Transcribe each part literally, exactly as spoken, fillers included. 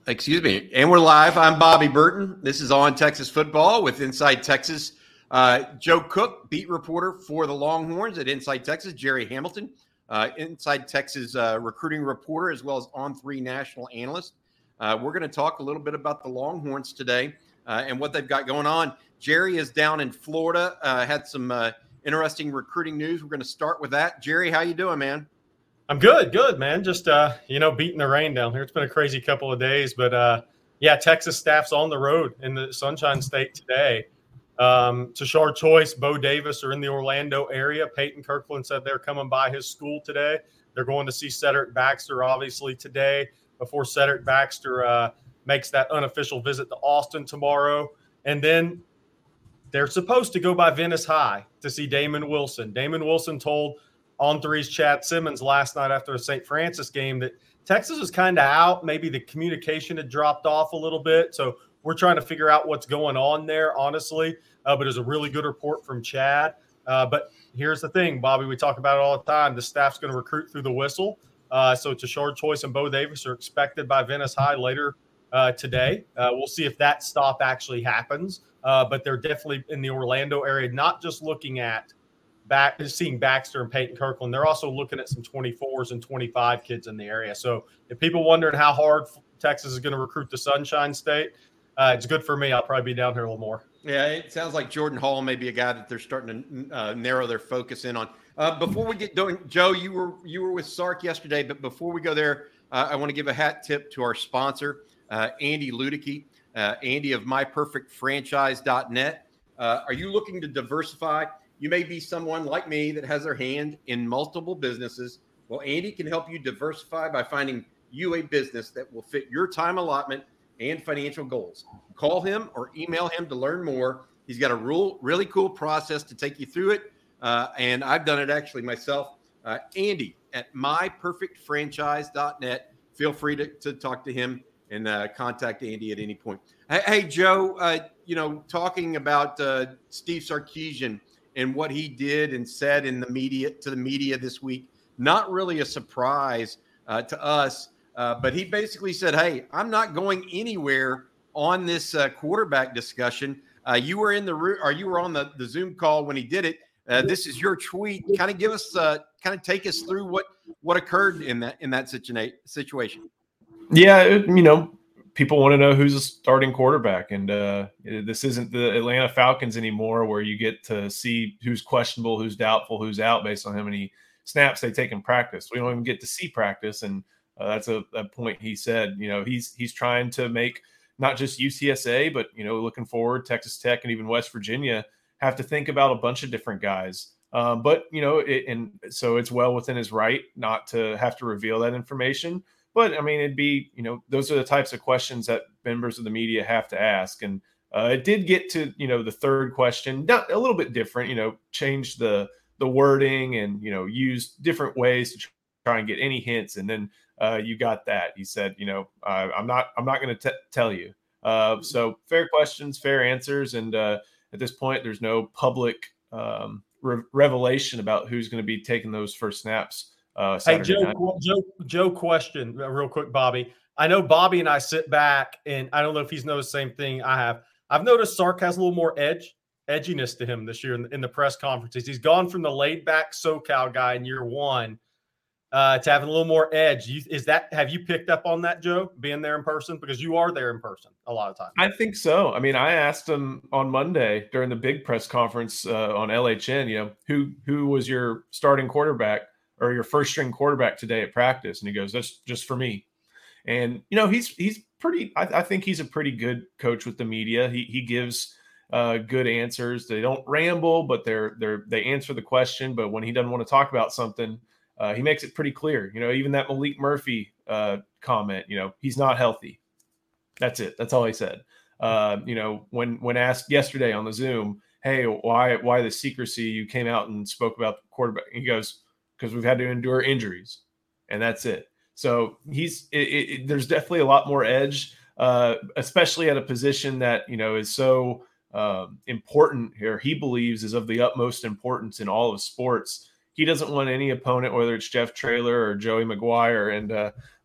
Excuse me. And we're live. I'm Bobby Burton. This is On Texas Football with Inside Texas. Uh, Joe Cook, beat reporter for the Longhorns at Inside Texas. Jerry Hamilton, uh, Inside Texas uh, recruiting reporter, as well as On three national analyst. Uh, we're going to talk a little bit about the Longhorns today uh, and what they've got going on. Jerry is down in Florida, uh, had some uh, interesting recruiting news. We're going to start with that. Jerry, how you doing, man? I'm good, good, man. Just, uh, you know, beating the rain down here. It's been a crazy couple of days. But, uh, yeah, Texas staff's on the road in the Sunshine State today. Um, Tashard Choice, Bo Davis are in the Orlando area. Peyton Kirkland said they're coming by his school today. They're going to see Cedric Baxter, obviously, today before Cedric Baxter uh, makes that unofficial visit to Austin tomorrow. And then they're supposed to go by Venice High to see Damon Wilson. Damon Wilson told On three's Chad Simmons last night after the Saint Francis game that Texas was kind of out. Maybe the communication had dropped off a little bit. So we're trying to figure out what's going on there, honestly. Uh, but it was a really good report from Chad. Uh, but here's the thing, Bobby, we talk about it all the time. The staff's going to recruit through the whistle. Uh, so Tashard Choice and Bo Davis are expected by Venice High later uh, today. Uh, we'll see if that stop actually happens. Uh, but they're definitely in the Orlando area, not just looking at back seeing Baxter and Peyton Kirkland. They're also looking at some twenty-fours and twenty-five kids in the area. So if people wondering how hard Texas is going to recruit the Sunshine State, uh, it's good for me. I'll probably be down here a little more. Yeah, it sounds like Jordan Hall may be a guy that they're starting to uh, narrow their focus in on. Uh, before we get going, Joe, you were you were with Sark yesterday, but before we go there, uh, I want to give a hat tip to our sponsor, uh, Andy Ludicky, uh, Andy of my perfect franchise dot net. Uh, are you looking to diversify? You may be someone like me that has their hand in multiple businesses. Well, Andy can help you diversify by finding you a business that will fit your time allotment and financial goals. Call him or email him to learn more. He's got a real, really cool process to take you through it. Uh, and I've done it actually myself. Uh, Andy at my perfect franchise dot net. Feel free to, to talk to him and uh, contact Andy at any point. Hey, hey Joe, uh, you know, talking about uh, Steve Sarkisian and what he did and said in the media to the media this week, not really a surprise uh, to us. Uh, but he basically said, hey, I'm not going anywhere on this uh, quarterback discussion. Uh, you were in the or you were on the, the Zoom call when he did it. Uh, this is your tweet. Kind of give us, uh, kind of take us through what what occurred in that in that situa- situation. Yeah, it, you know, people want to know who's a starting quarterback, and uh, this isn't the Atlanta Falcons anymore, where you get to see who's questionable, who's doubtful, who's out based on how many snaps they take in practice. We don't even get to see practice, and uh, that's a, a point he said. You know, he's he's trying to make not just U T S A, but you know, looking forward, Texas Tech and even West Virginia have to think about a bunch of different guys. Um, but you know, it, and so it's well within his right not to have to reveal that information. But I mean, it'd be, you know, those are the types of questions that members of the media have to ask. And uh, it did get to, you know, the third question, not a little bit different, you know, change the the wording and, you know, use different ways to try and get any hints. And then uh, you got that. He said, you know, uh, I'm not I'm not going to tell you. Uh, so fair questions, fair answers. And uh, at this point, there's no public um, re- revelation about who's going to be taking those first snaps. Uh, hey, Joe, Joe, Joe, question real quick, Bobby. I know Bobby and I sit back, and I don't know if he's noticed the same thing I have. I've noticed Sark has a little more edge, edginess to him this year in, in the press conferences. He's gone from the laid-back SoCal guy in year one uh, to having a little more edge. You, is that have you picked up on that, Joe, being there in person? Because you are there in person a lot of times. I think so. I mean, I asked him on Monday during the big press conference uh, on L H N, you know, who who was your starting quarterback or your first string quarterback today at practice? And he goes, that's just for me. And, you know, he's, he's pretty, I, I think he's a pretty good coach with the media. He, he gives uh, good answers. They don't ramble, but they're, they're, they answer the question. But when he doesn't want to talk about something, uh, he makes it pretty clear, you know, even that Malik Murphy uh, comment, you know, he's not healthy. That's it. That's all he said. Uh, you know, when, when asked yesterday on the Zoom, hey, why, why the secrecy? You came out and spoke about the quarterback. He goes, because we've had to endure injuries, and that's it. So he's it, it, there's definitely a lot more edge, uh, especially at a position that, you know, is so um, important here. He believes is of the utmost importance in all of sports. He doesn't want any opponent, whether it's Jeff Traylor or Joey McGuire. And uh,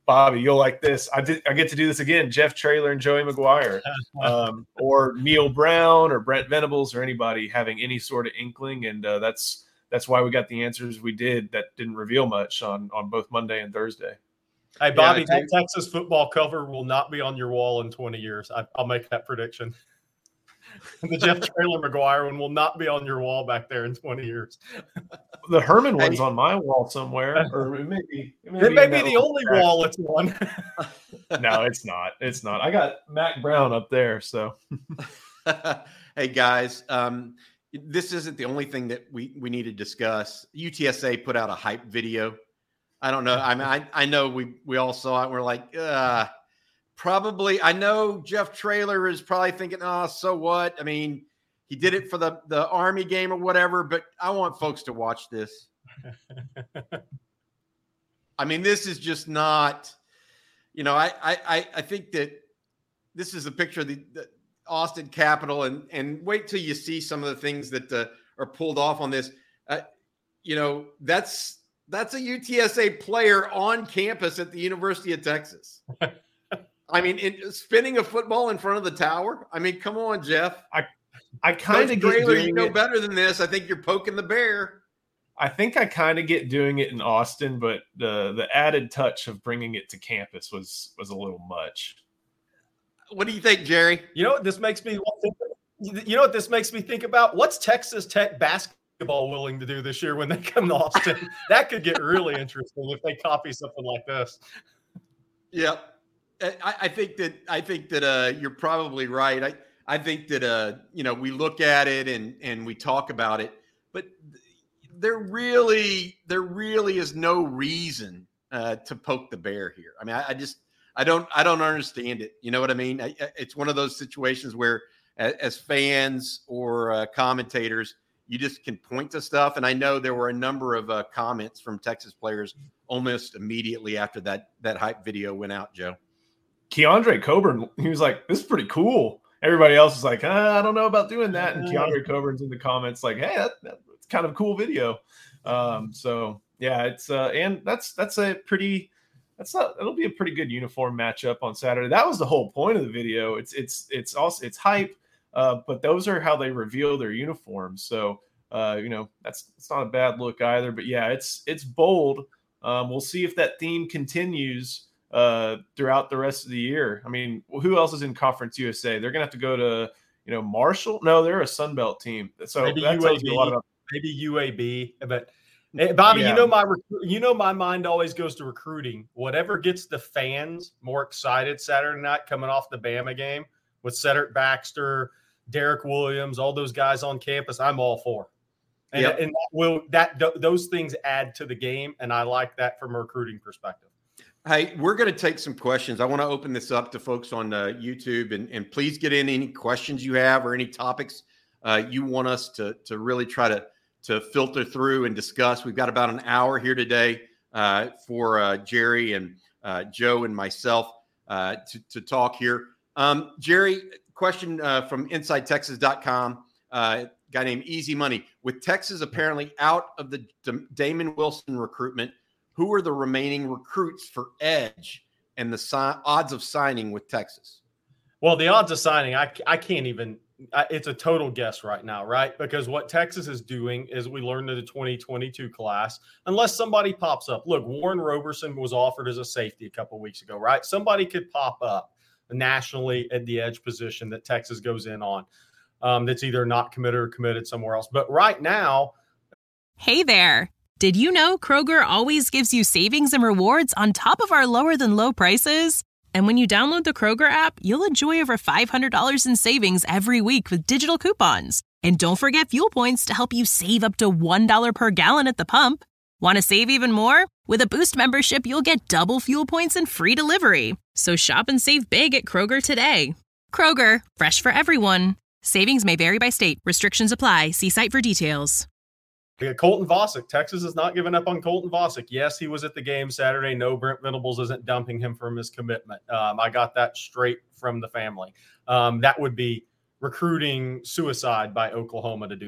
Bobby, you'll like this. I did. I get to do this again. Jeff Traylor and Joey McGuire, um, or Neil Brown or Brent Venables or anybody having any sort of inkling, and uh, that's that's why we got the answers we did that didn't reveal much on on both Monday and Thursday. Hey, Bobby, Yeah, that Texas football cover will not be on your wall in twenty years. I, I'll make that prediction. The Jeff Traylor McGuire one will not be on your wall back there in twenty years. The Herman one's on my wall somewhere, or it may be. It may It be, may in be that the little only crack. wall it's on. No, it's not. It's not. I got Mac Brown up there, so. Hey guys, um, this isn't the only thing that we we need to discuss. U T S A put out a hype video. I don't know. I mean, I, I know we we all saw it. And we're like, uh, probably. I know Jeff Traylor is probably thinking, oh, so what? I mean, he did it for the the Army game or whatever. But I want folks to watch this. I mean, this is just not. You know, I I I think that this is a picture of the, the Austin Capitol, and and wait till you see some of the things that uh, are pulled off on this. Uh, you know, that's. That's a U T S A player on campus at the University of Texas. I mean, in, spinning a football in front of the tower. I mean, come on, Jeff. I I kind of get Traylor, doing you know it. better than this. I think you're poking the bear. I think I kind of get doing it in Austin, but the the added touch of bringing it to campus was was a little much. What do you think, Jerry? You know what this makes me you know what this makes me think about? What's Texas Tech basketball willing to do this year when they come to Austin? That could get really interesting if they copy something like this. Yeah, I, I think that I think that uh, you're probably right. I I think that uh, you know, we look at it and and we talk about it, but there really there really is no reason uh, to poke the bear here. I mean, I, I just I don't I don't understand it. You know what I mean? I, it's one of those situations where as, as fans or uh, commentators, you just can point to stuff. And I know there were a number of uh, comments from Texas players almost immediately after that that hype video went out, Joe. Keandre Coburn, he was like, this is pretty cool. Everybody else is like, ah, I don't know about doing that. And Keandre Coburn's in the comments like, hey, that, that's kind of a cool video. Um, so, yeah, it's uh, – and that's that's a pretty – that's not – it'll be a pretty good uniform matchup on Saturday. That was the whole point of the video. It's it's it's also – it's hype. Uh, but those are how they reveal their uniforms. So, uh, you know, that's it's not a bad look either. But, yeah, it's it's bold. Um, we'll see if that theme continues uh, throughout the rest of the year. I mean, who else is in Conference U S A? They're going to have to go to, you know, Marshall. No, they're a Sun Belt team. So maybe that tells you a lot about maybe U A B. But hey, Bobby, Yeah. you know my you know my mind always goes to recruiting. Whatever gets the fans more excited Saturday night coming off the Bama game with Cedric Baxter, Derek Williams, all those guys on campus, I'm all for. And, Yep. and that will that th- those things add to the game, and I like that from a recruiting perspective. Hey, we're going to take some questions. I want to open this up to folks on uh, YouTube, and, and please get in any questions you have or any topics uh, you want us to to really try to to filter through and discuss. We've got about an hour here today uh, for uh, Jerry and uh, Joe and myself uh, to, to talk here. Um, Jerry, question uh, from inside texas dot com. Uh, guy named Easy Money. With Texas apparently out of the D- Damon Wilson recruitment, who are the remaining recruits for Edge and the si- odds of signing with Texas? Well, the odds of signing, I, I can't even I, – it's a total guess right now, right? Because what Texas is doing is we learned in the twenty twenty-two class, unless somebody pops up. Look, Warren Roberson was offered as a safety a couple of weeks ago, right? Somebody could pop up nationally at the edge position that Texas goes in on. Um, that's either not committed or committed somewhere else. But right now. Hey there. Did you know Kroger always gives you savings and rewards on top of our lower than low prices? And when you download the Kroger app, you'll enjoy over five hundred dollars in savings every week with digital coupons. And don't forget fuel points to help you save up to one dollar per gallon at the pump. Want to save even more? With a Boost membership, you'll get double fuel points and free delivery. So shop and save big at Kroger today. Kroger, fresh for everyone. Savings may vary by state. Restrictions apply. See site for details. Yeah, Colton Vasek. Texas has not given up on Colton Vasek. Yes, he was at the game Saturday. No, Brent Venables isn't dumping him from his commitment. Um, I got that straight from the family. Um, that would be recruiting suicide by Oklahoma to do that.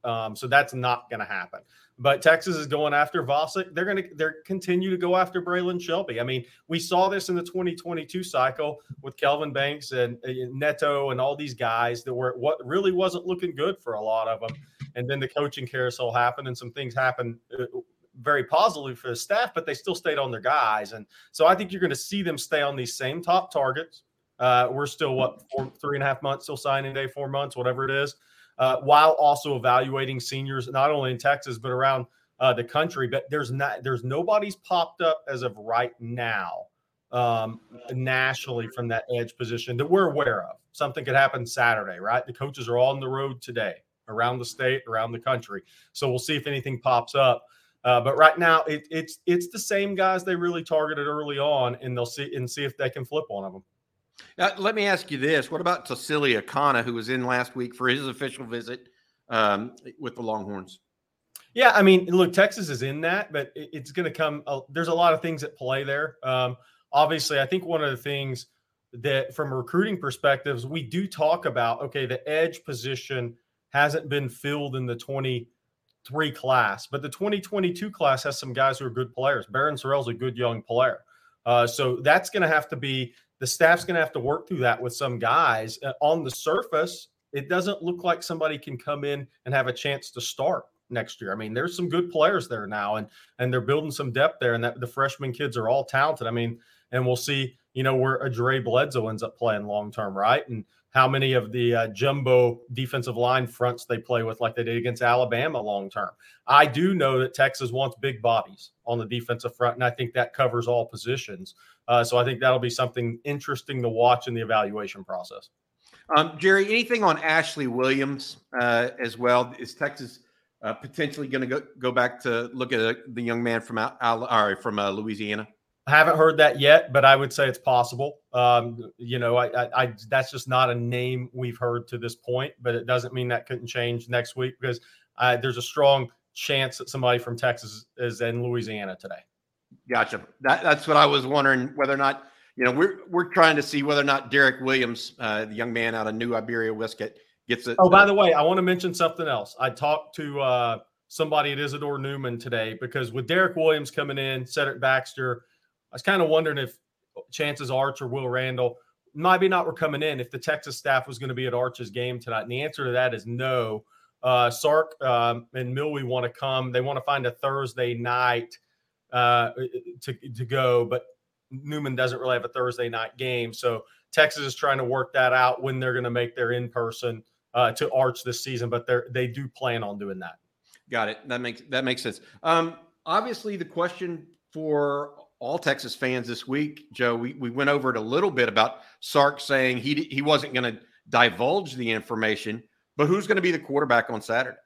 Um, so that's not going to happen. But Texas is going after Vosick. They're going to they're continue to go after Braylon Shelby. I mean, we saw this in the twenty twenty-two cycle with Kelvin Banks and uh, Neto and all these guys that were what really wasn't looking good for a lot of them. And then the coaching carousel happened and some things happened uh, very positively for the staff, but they still stayed on their guys. And so I think you're going to see them stay on these same top targets. Uh, we're still, what, four, three and a half months, still signing day, four months, whatever it is. Uh, while also evaluating seniors, not only in Texas, but around uh, the country. But there's not, there's nobody's popped up as of right now um, nationally from that edge position that we're aware of. Something could happen Saturday, right? The coaches are all on the road today, around the state, around the country. So we'll see if anything pops up. Uh, but right now, it, it's it's the same guys they really targeted early on, and they'll see and see if they can flip one of them. Uh, let me ask you this. What about Tassili Akana, who was in last week for his official visit um, with the Longhorns? Yeah, I mean, look, Texas is in that, but it, it's going to come uh, – there's a lot of things at play there. Um, obviously, I think one of the things that from a recruiting perspectives, we do talk about, okay, the edge position hasn't been filled in the twenty-three class, but the twenty twenty-two class has some guys who are good players. Barron Sorrell's a good young player. Uh, so that's going to have to be – the staff's going to have to work through that with some guys. Uh, on the surface, it doesn't look like somebody can come in and have a chance to start next year. I mean, there's some good players there now, and and they're building some depth there, and that the freshman kids are all talented. I mean, and we'll see, you know, where a Dre Bledsoe ends up playing long-term, right? And how many of the uh, jumbo defensive line fronts they play with like they did against Alabama long-term. I do know that Texas wants big bodies on the defensive front, and I think that covers all positions. Uh, so I think that'll be something interesting to watch in the evaluation process. Um, Jerry, anything on Ashley Williams uh, as well? Is Texas uh, potentially going to go go back to look at uh, the young man from Al, Al, or from uh, Louisiana? I haven't heard that yet, but I would say it's possible. Um, you know, I, I, I that's just not a name we've heard to this point, but it doesn't mean that couldn't change next week because uh, there's a strong chance that somebody from Texas is in Louisiana today. Gotcha. That, that's what I was wondering, whether or not, you know, we're we're trying to see whether or not Derek Williams, uh, the young man out of New Iberia Wisket, gets it. Oh, by the way, I want to mention something else. I talked to uh, somebody at Isidore Newman today because with Derek Williams coming in, Cedric Baxter, I was kind of wondering if chances Arch or Will Randall maybe not were coming in if the Texas staff was going to be at Arch's game tonight. And the answer to that is no. Uh, Sark um, and Milwee want to come. They want to find a Thursday night uh, to, to go, but Newman doesn't really have a Thursday night game. So Texas is trying to work that out when they're going to make their in-person uh, to Arch this season, but they they do plan on doing that. Got it. That makes, that makes sense. Um, obviously the question for all Texas fans this week, Joe, we, we went over it a little bit about Sark saying he he wasn't going to divulge the information, but who's going to be the quarterback on Saturday?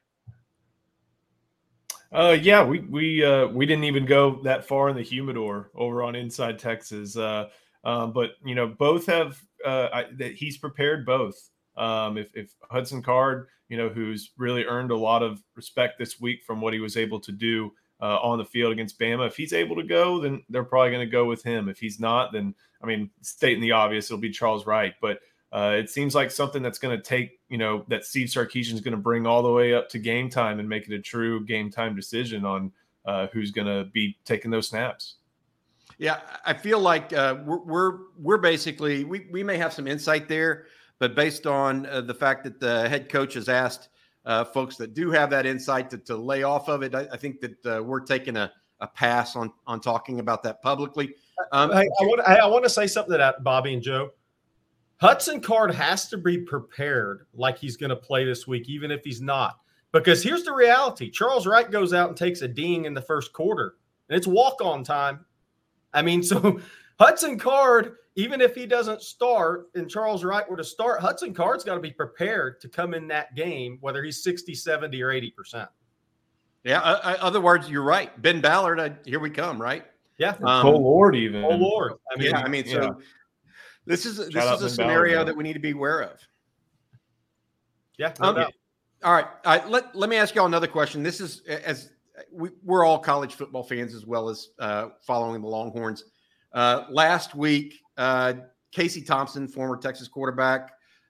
Uh, yeah, we we uh, we didn't even go that far in the humidor over on Inside Texas, uh, um, but you know both have uh, I, that he's prepared both. Um, if, if Hudson Card, you know, who's really earned a lot of respect this week from what he was able to do Uh, on the field against Bama. If he's able to go, then they're probably going to go with him. If he's not, then, I mean, stating the obvious, it'll be Charles Wright. But uh, it seems like something that's going to take, you know, that Steve Sarkisian is going to bring all the way up to game time and make it a true game time decision on uh, who's going to be taking those snaps. Yeah, I feel like uh, we're, we're we're basically we we may have some insight there, but based on uh, the fact that the head coach has asked Uh, folks that do have that insight to, to lay off of it, I, I think that uh, we're taking a, a pass on on talking about that publicly. Um, I, I want I, I want to say something to that, Bobby and Joe. Hudson Card has to be prepared like he's going to play this week, even if he's not. Because here's the reality. Charles Wright goes out and takes a ding in the first quarter, and it's walk-on time. I mean, so Hudson Card, even if he doesn't start and Charles Wright were to start, Hudson Card's got to be prepared to come in that game, whether he's sixty, seventy, or eighty percent. Yeah, uh, uh, other words, you're right. Ben Ballard, uh, here we come, right? Yeah. Um, Cole Lord even. Oh, Lord. I mean, yeah, I mean, so yeah. this is, this Shout is a Ben scenario Ballard, that we need to be aware of. Yeah, no um, doubt. All right. All right. Let, let me ask y'all another question. This is, as we, we're all college football fans as well as uh, following the Longhorns. Uh, last week, uh, Casey Thompson, former Texas quarterback,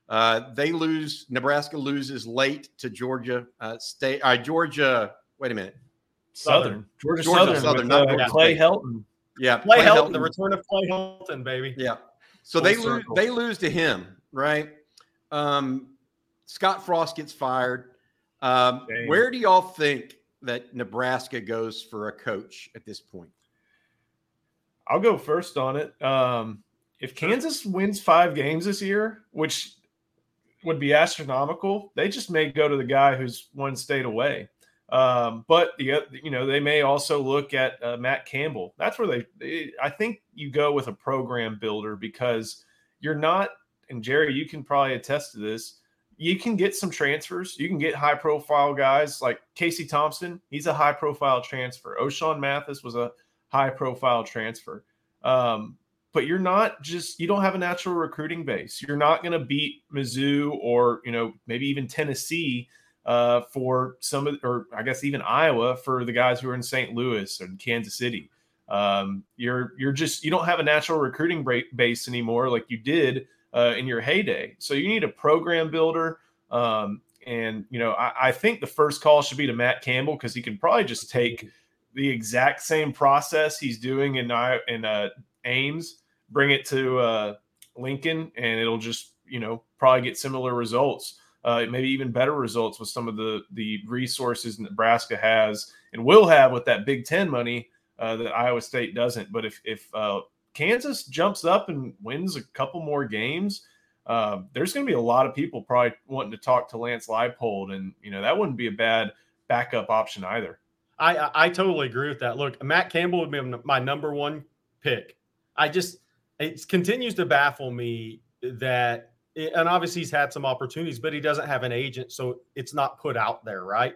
Uh, they lose. Nebraska loses late to Georgia uh, State. Uh, Georgia. Wait a minute. Southern. Georgia, Georgia Southern. Southern, with, not uh, Georgia Clay State. Helton. Yeah, Clay, Clay Helton, Helton. the return of Clay Helton, baby. Yeah. So Full they circle. lose. They lose to him, right? Um, Scott Frost gets fired. Um, Dang. where do y'all think that Nebraska goes for a coach at this point? I'll go first on it. Um, if Kansas wins five games this year, which would be astronomical, they just may go to the guy who's one state away. Um, but the you know they may also look at uh, Matt Campbell. That's where they, they. I think you go with a program builder because you're not. And Jerry, you can probably attest to this. You can get some transfers. You can get high profile guys like Casey Thompson. He's a high profile transfer. O'Shawn Mathis was a high profile transfer. Um, but you're not just, you don't have a natural recruiting base. You're not going to beat Mizzou or, you know, maybe even Tennessee uh, for some of, or I guess even Iowa for the guys who are in Saint Louis and Kansas City. Um, you're, you're just, you don't have a natural recruiting base anymore like you did uh, in your heyday. So you need a program builder. Um, and, you know, I, I think the first call should be to Matt Campbell because he can probably just take the exact same process he's doing in, in uh, Ames, bring it to uh, Lincoln, and it'll just, you know, probably get similar results, uh, maybe even better results with some of the the resources Nebraska has and will have with that Big Ten money uh, that Iowa State doesn't. But if if uh, Kansas jumps up and wins a couple more games, uh, there's going to be a lot of people probably wanting to talk to Lance Leipold, and you know that wouldn't be a bad backup option either. I, I I totally agree with that. Look, Matt Campbell would be my number one pick. I just it continues to baffle me that, and obviously he's had some opportunities, but he doesn't have an agent, so it's not put out there, right?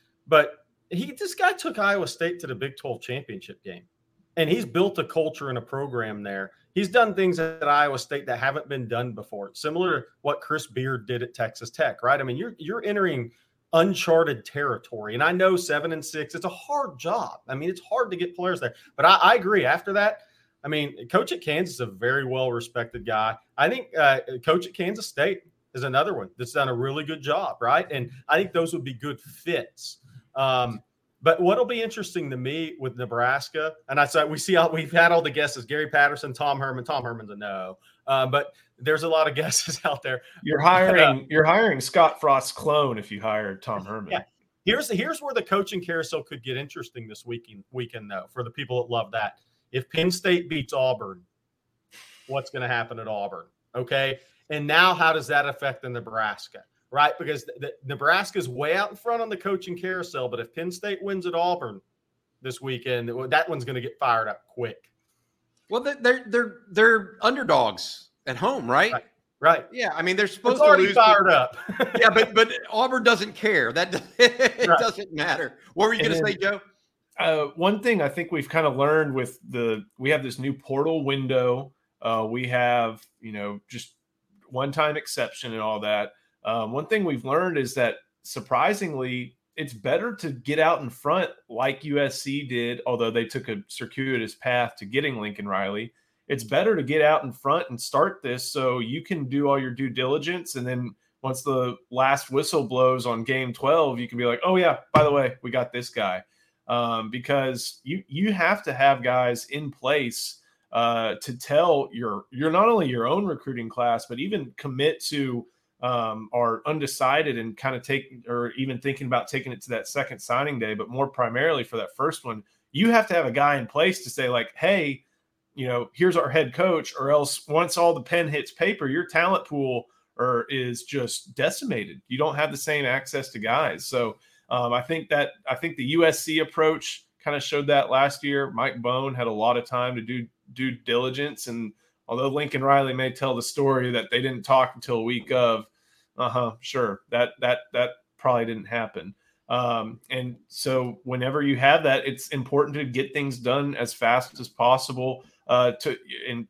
But he this guy took Iowa State to the Big twelve championship game, and he's built a culture and a program there. He's done things at Iowa State that haven't been done before, similar to what Chris Beard did at Texas Tech, right? I mean, you're you're entering uncharted territory. And I know seven and six, it's a hard job. I mean, it's hard to get players there. But I, I agree. After that, I mean, coach at Kansas is a very well-respected guy. I think uh, coach at Kansas State is another one that's done a really good job, right? And I think those would be good fits. Um, but what'll be interesting to me with Nebraska, and I said we see how we've had all the guesses: Gary Patterson, Tom Herman. Tom Herman's a no, uh, but there's a lot of guesses out there. You're hiring, you're hiring Scott Frost's clone if you hire Tom Herman. Yeah. Here's here's where the coaching carousel could get interesting this weekend. Weekend though, for the people that love that. If Penn State beats Auburn, what's going to happen at Auburn? Okay. And now how does that affect the Nebraska, right? Because the, the, Nebraska's way out in front on the coaching carousel, but if Penn State wins at Auburn this weekend, that one's going to get fired up quick. Well, they're, they're, they're underdogs at home, right? Right. Right. Yeah. I mean, they're supposed it's already to lose. fired to, up. yeah. But, but Auburn doesn't care. That it right. doesn't matter. What were you going to say, Joe? Uh, one thing I think we've kind of learned with the, we have this new portal window. Uh, we have, you know, just one-time exception and all that. Um, one thing we've learned is that surprisingly, it's better to get out in front like U S C did, although they took a circuitous path to getting Lincoln Riley. It's better to get out in front and start this so you can do all your due diligence. And then once the last whistle blows on game twelve, you can be like, oh yeah, by the way, we got this guy. Um, because you you have to have guys in place uh, to tell your you're not only your own recruiting class, but even commit to um, are undecided and kind of take or even thinking about taking it to that second signing day. But more primarily for that first one, you have to have a guy in place to say like, hey, you know, here's our head coach, or else once all the pen hits paper, your talent pool or is just decimated. You don't have the same access to guys. So. Um, I think that I think the U S C approach kind of showed that last year. Mike Bone had a lot of time to do due diligence, and although Lincoln Riley may tell the story that they didn't talk until a week of, uh huh, sure, that that that probably didn't happen. Um, and so, whenever you have that, it's important to get things done as fast as possible. Uh, to and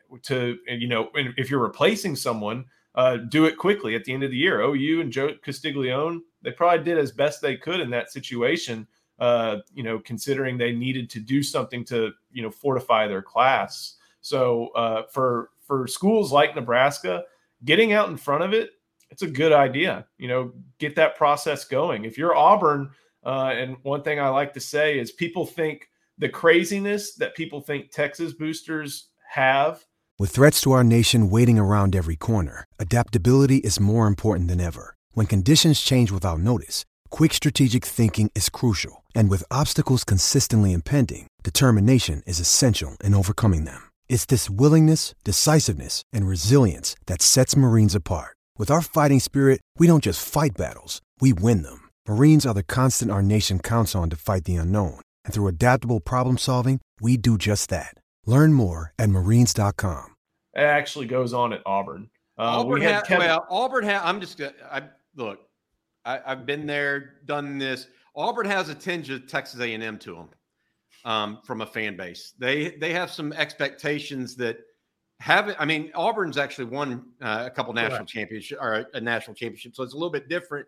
to you know, if you're replacing someone. Uh, do it quickly at the end of the year. O U and Joe Castiglione, they probably did as best they could in that situation, uh, you know, considering they needed to do something to, you know, fortify their class. So uh, for for schools like Nebraska, getting out in front of it it's a good idea. You know, get that process going. If you're Auburn, uh, and one thing I like to say is people think the craziness that people think Texas boosters have. With threats to our nation waiting around every corner, adaptability is more important than ever. When conditions change without notice, quick strategic thinking is crucial. And with obstacles consistently impending, determination is essential in overcoming them. It's this willingness, decisiveness, and resilience that sets Marines apart. With our fighting spirit, we don't just fight battles, we win them. Marines are the constant our nation counts on to fight the unknown. And through adaptable problem solving, we do just that. Learn more at marines dot com. It actually goes on at Auburn. Uh, Auburn we had ha- Kevin- well, Auburn ha- I'm just gonna I look, I, I've been there, done this. Auburn has a tinge of Texas A and M to them um, from a fan base. They they have some expectations that haven't. I mean, Auburn's actually won uh, a couple national Correct. championships or a, a national championship, so it's a little bit different.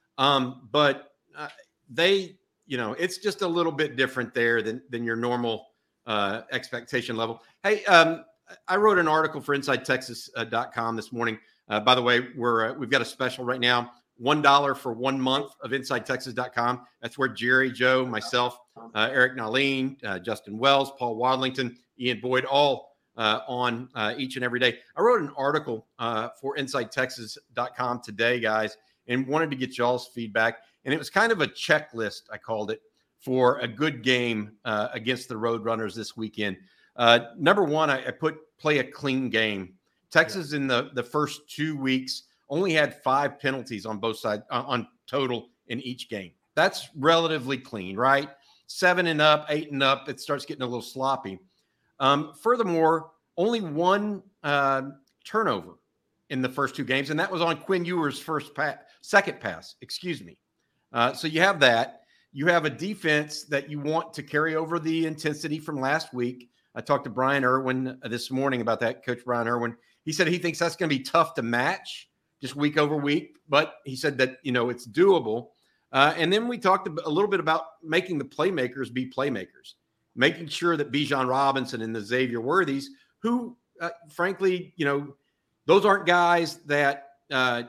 Um, but uh, they, you know, it's just a little bit different there than than your normal uh, expectation level. Hey, um, I wrote an article for inside texas dot com this morning. Uh, by the way, we're uh, we've got a special right now. one dollar for one month of inside texas dot com. That's where Jerry, Joe, myself, uh, Eric Naleen, uh, Justin Wells, Paul Wadlington, Ian Boyd, all uh, on uh, each and every day. I wrote an article uh, for inside texas dot com today, guys, and wanted to get y'all's feedback. And it was kind of a checklist, I called it, for a good game uh, against the Roadrunners this weekend. Uh, number one, I, I put play a clean game. Texas yeah. in the, the first two weeks only had five penalties on both sides uh, on total in each game. That's relatively clean, right? Seven and up, eight and up, it starts getting a little sloppy. Um, furthermore, only one uh, turnover in the first two games, and that was on Quinn Ewer's first pass, second pass, excuse me. Uh, so you have that. You have a defense that you want to carry over the intensity from last week. I talked to Brian Irwin this morning about that, Coach Brian Irwin. He said he thinks that's going to be tough to match just week over week, but he said that, you know, it's doable. Uh, and then we talked a little bit about making the playmakers be playmakers, making sure that Bijan Robinson and the Xavier Worthies, who, uh, frankly, you know, those aren't guys that uh,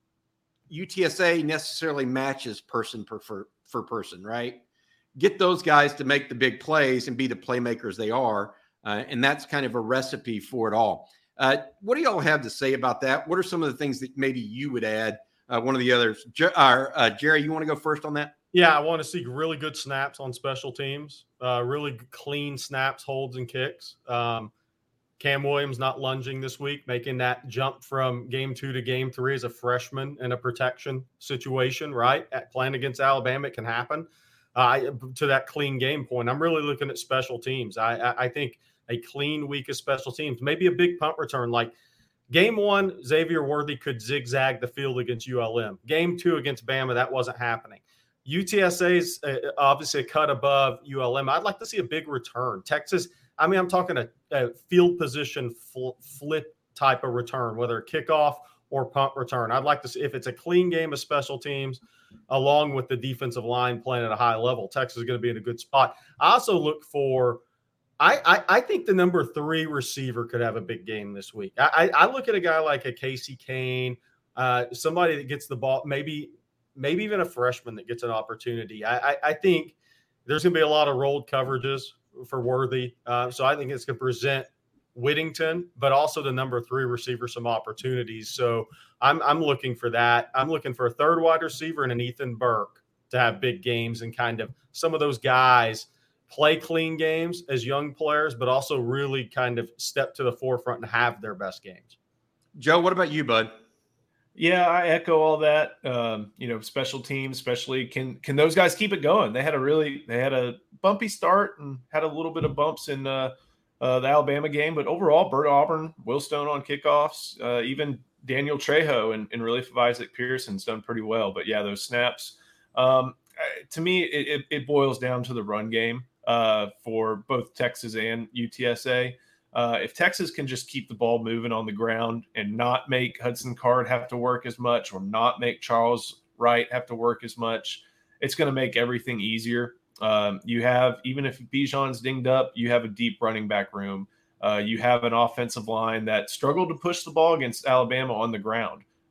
U T S A necessarily matches person per, for, for person, right? Get those guys to make the big plays and be the playmakers they are. Uh, and that's kind of a recipe for it all. Uh, what do y'all have to say about that? What are some of the things that maybe you would add? Uh, one of the others, Jer- uh, uh, Jerry, you want to go first on that? Yeah, I want to see really good snaps on special teams, uh, really clean snaps, holds, and kicks. Um, Cam Williams not lunging this week, making that jump from game two to game three as a freshman in a protection situation, right? At playing against Alabama, it can happen. Uh, to that clean game point, I'm really looking at special teams. I, I, I think a clean week of special teams, maybe a big punt return. Like game one, Xavier Worthy could zigzag the field against U L M. Game two against Bama, that wasn't happening. U T S A's uh, obviously a cut above U L M. I'd like to see a big return. Texas, I mean, I'm talking a, a field position fl- flip type of return, whether a kickoff or punt return. I'd like to see if it's a clean game of special teams, along with the defensive line playing at a high level, Texas is going to be in a good spot. I also look for I, I, I think the number three receiver could have a big game this week. I, I look at a guy like a Casey Kane, uh, somebody that gets the ball, maybe maybe even a freshman that gets an opportunity. I, I, I think there's going to be a lot of rolled coverages for Worthy. Uh, so I think it's going to present Whittington, but also the number three receiver some opportunities. So I'm I'm looking for that. I'm looking for a third wide receiver and an Ethan Burke to have big games and kind of some of those guys play clean games as young players, but also really kind of step to the forefront and have their best games. Joe, what about you, bud? Yeah, I echo all that. Um, you know, special teams, especially can can those guys keep it going? They had a really they had a bumpy start and had a little bit of bumps in uh, uh, the Alabama game, but overall, Bert Auburn, Will Stone on kickoffs, uh, even Daniel Trejo and, and Relief of Isaac Pearson's done pretty well. But yeah, those snaps. Um, to me, it, it, it boils down to the run game uh, for both Texas and U T S A. Uh, if Texas can just keep the ball moving on the ground and not make Hudson Card have to work as much or not make Charles Wright have to work as much, it's going to make everything easier. Um, you have, even if Bijan's dinged up, you have a deep running back room. Uh, you have an offensive line that struggled to push the ball against Alabama on the ground.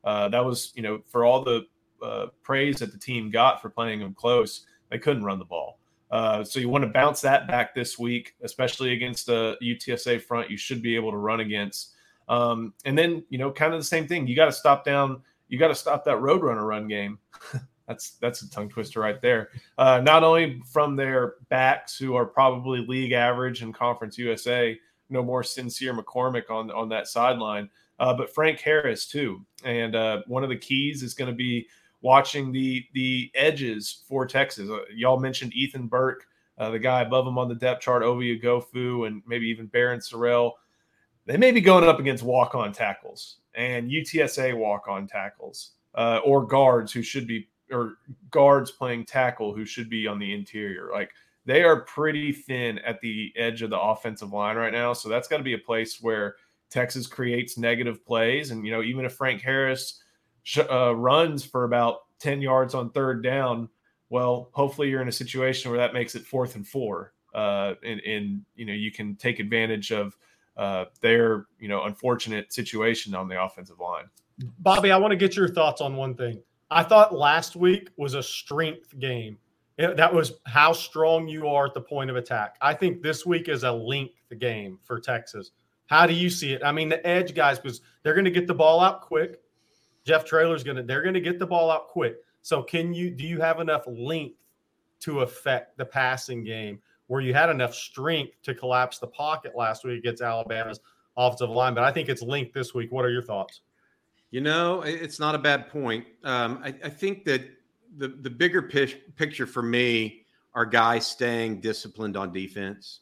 Uh, that was, you know, for all the uh, praise that the team got for playing them close, they couldn't run the ball. Uh, so you want to bounce that back this week, especially against the U T S A front you should be able to run against. Um, and then, you know, kind of the same thing. You got to stop down. You got to stop that Roadrunner run game. That's that's a tongue twister right there. Uh, not only from their backs, who are probably league average in Conference U S A, no more Sincere McCormick on, on that sideline, uh, but Frank Harris too. And uh, one of the keys is going to be watching the the edges for Texas. Uh, y'all mentioned Ethan Burke, uh, the guy above him on the depth chart, Ovie Ogofu, and maybe even Barron Sorrell. They may be going up against walk-on tackles and U T S A walk-on tackles, uh, or guards who should be or guards playing tackle who should be on the interior. Like, they are pretty thin at the edge of the offensive line right now. So that's got to be a place where Texas creates negative plays. And, you know, even if Frank Harris sh- uh, runs for about ten yards on third down, well, hopefully you're in a situation where that makes it fourth and four. Uh, and, and, you know, you can take advantage of uh, their, you know, unfortunate situation on the offensive line. Bobby, I want to get your thoughts on one thing. I thought last week was a strength game. It, that was how strong you are at the point of attack. I think this week is a length game for Texas. How do you see it? I mean, the edge guys, because they're going to get the ball out quick. Jeff Traylor's going to, they're going to get the ball out quick. So can you, do you have enough length to affect the passing game where you had enough strength to collapse the pocket last week against Alabama's offensive line? But I think it's length this week. What are your thoughts? You know, it's not a bad point. Um, I, I think that the, the bigger pitch, picture for me are guys staying disciplined on defense.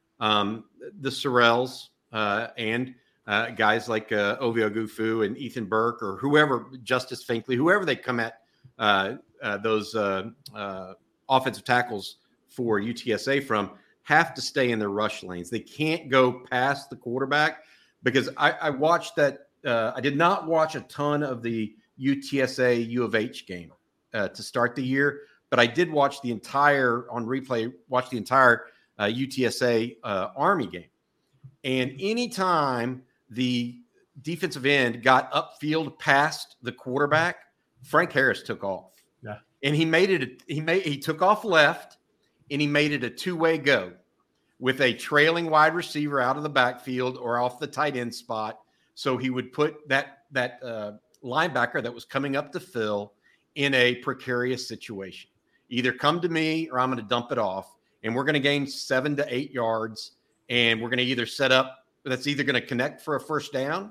Um, the Sorrells uh, and uh, guys like uh, Ovie Ogofu and Ethan Burke or whoever, Justice Finkley, whoever they come at uh, uh, those uh, uh, offensive tackles for U T S A from, have to stay in their rush lanes. They can't go past the quarterback, because I, I watched that. Uh, I did not watch a ton of the U T S A U of H game uh, to start the year, but I did watch the entire on replay, watch the entire uh, U T S A uh, Army game. And anytime the defensive end got upfield past the quarterback, Frank Harris took off. Yeah. And he made it, a, he made, he took off left and he made it a two-way go with a trailing wide receiver out of the backfield or off the tight end spot. So he would put that that uh, linebacker that was coming up to fill in a precarious situation. Either come to me or I'm going to dump it off, and we're going to gain seven to eight yards, and we're going to either set up – that's either going to connect for a first down,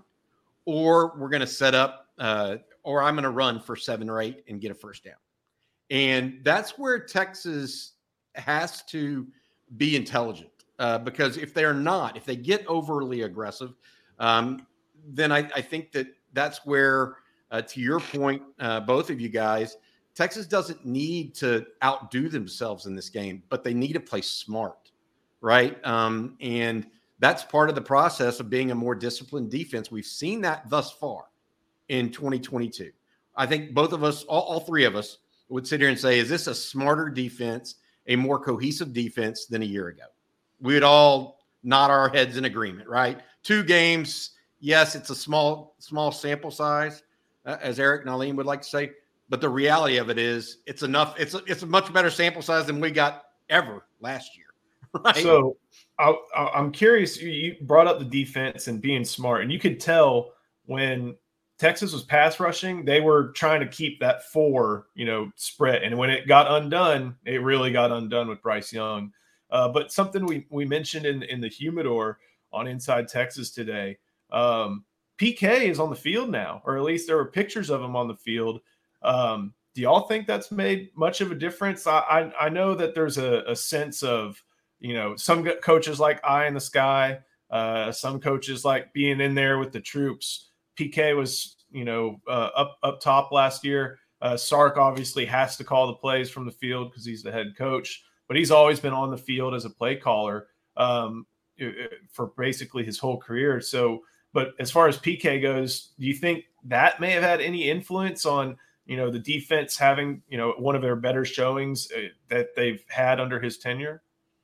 or we're going to set up uh, – or I'm going to run for seven or eight and get a first down. And that's where Texas has to be intelligent, uh, because if they're not – if they get overly aggressive um, – then I, I think that that's where, uh, to your point, uh, both of you guys, Texas doesn't need to outdo themselves in this game, but they need to play smart, right? Um, and that's part of the process of being a more disciplined defense. We've seen that thus far in twenty twenty-two. I think both of us, all, all three of us, would sit here and say, is this a smarter defense, a more cohesive defense than a year ago? We would all nod our heads in agreement, right? Two games. Yes, it's a small, small sample size, uh, as Eric Nalim would like to say. But the reality of it is, it's enough. It's a, it's a much better sample size than we got ever last year. Right? So I, I'm curious. You brought up the defense and being smart, and you could tell when Texas was pass rushing, they were trying to keep that four, you know, spread. And when it got undone, it really got undone with Bryce Young. Uh, but something we we mentioned in in the humidor on Inside Texas today. Um, P K is on the field now, or at least there were pictures of him on the field. Um, do y'all think that's made much of a difference? I I, I know that there's a, a sense of, you know, some coaches like eye in the sky. Uh, some coaches like being in there with the troops. P K was, you know, uh, up up top last year. Uh, Sark obviously has to call the plays from the field because he's the head coach, but he's always been on the field as a play caller um, for basically his whole career. So. But as far as P K goes, do you think that may have had any influence on, you know, the defense having, you know, one of their better showings that they've had under his tenure?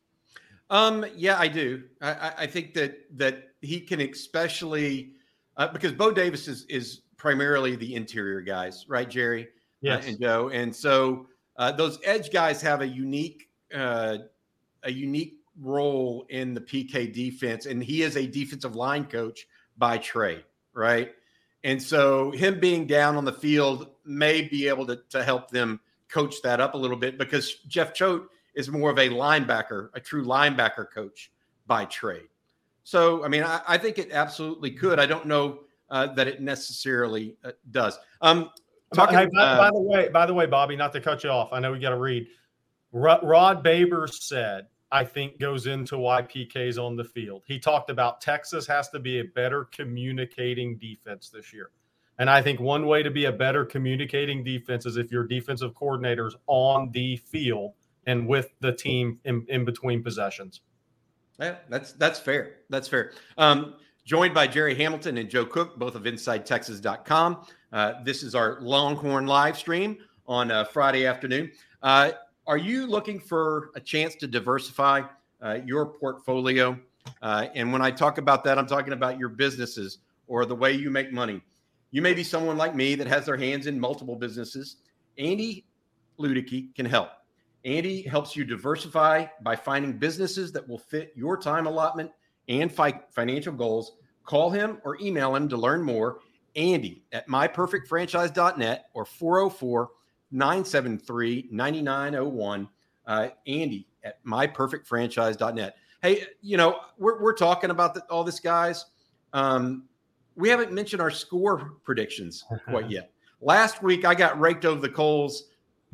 Um, yeah, I do. I, I think that that he can especially uh, because Bo Davis is is primarily the interior guys, right, Jerry? Yes. Uh, and Joe. And so uh, those edge guys have a unique, uh, a unique role in the P K defense. And he is a defensive line coach by trade, right? And so him being down on the field may be able to, to help them coach that up a little bit, because Jeff Choate is more of a linebacker, a true linebacker coach by trade. So, I mean, I, I think it absolutely could. I don't know uh, that it necessarily uh, does. Um, talking, hey, by, uh, by the way, by the way, Bobby, not to cut you off, I know we got to read. Rod, Rod Baber said, I think goes into why P K's on the field. He talked about Texas has to be a better communicating defense this year. And I think one way to be a better communicating defense is if your defensive coordinator's on the field and with the team in, in between possessions. Yeah, that's that's fair. That's fair. Um, joined by Jerry Hamilton and Joe Cook, both of inside texas dot com. Uh, this is our Longhorn live stream on uh, Friday afternoon. Uh, Are you looking for a chance to diversify uh, your portfolio? Uh, and when I talk about that, I'm talking about your businesses or the way you make money. You may be someone like me that has their hands in multiple businesses. Andy Ludicky can help. Andy helps you diversify by finding businesses that will fit your time allotment and fi- financial goals. Call him or email him to learn more. Andy at my perfect franchise dot net or four oh four, nine seven three, nine nine oh one. Uh, Andy at my perfect franchise dot net. Hey, you know, we're, we're talking about the, all this, guys. Um, we haven't mentioned our score predictions quite yet. Last week, I got raked over the coals,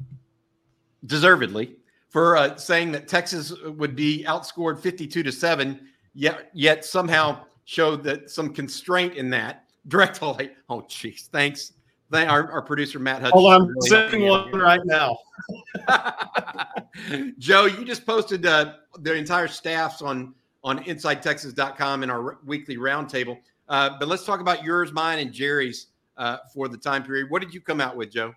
deservedly, for uh, saying that Texas would be outscored fifty-two to seven, yet, yet somehow showed that some constraint in that. Direct highlight. Oh, geez. Thanks. Thank our, our producer, Matt Hutchins. Hold on, I'm really sending one right now. Joe, you just posted uh, the entire staffs on, on inside texas dot com in our r- weekly roundtable. Uh, but let's talk about yours, mine, and Jerry's uh, for the time period. What did you come out with, Joe?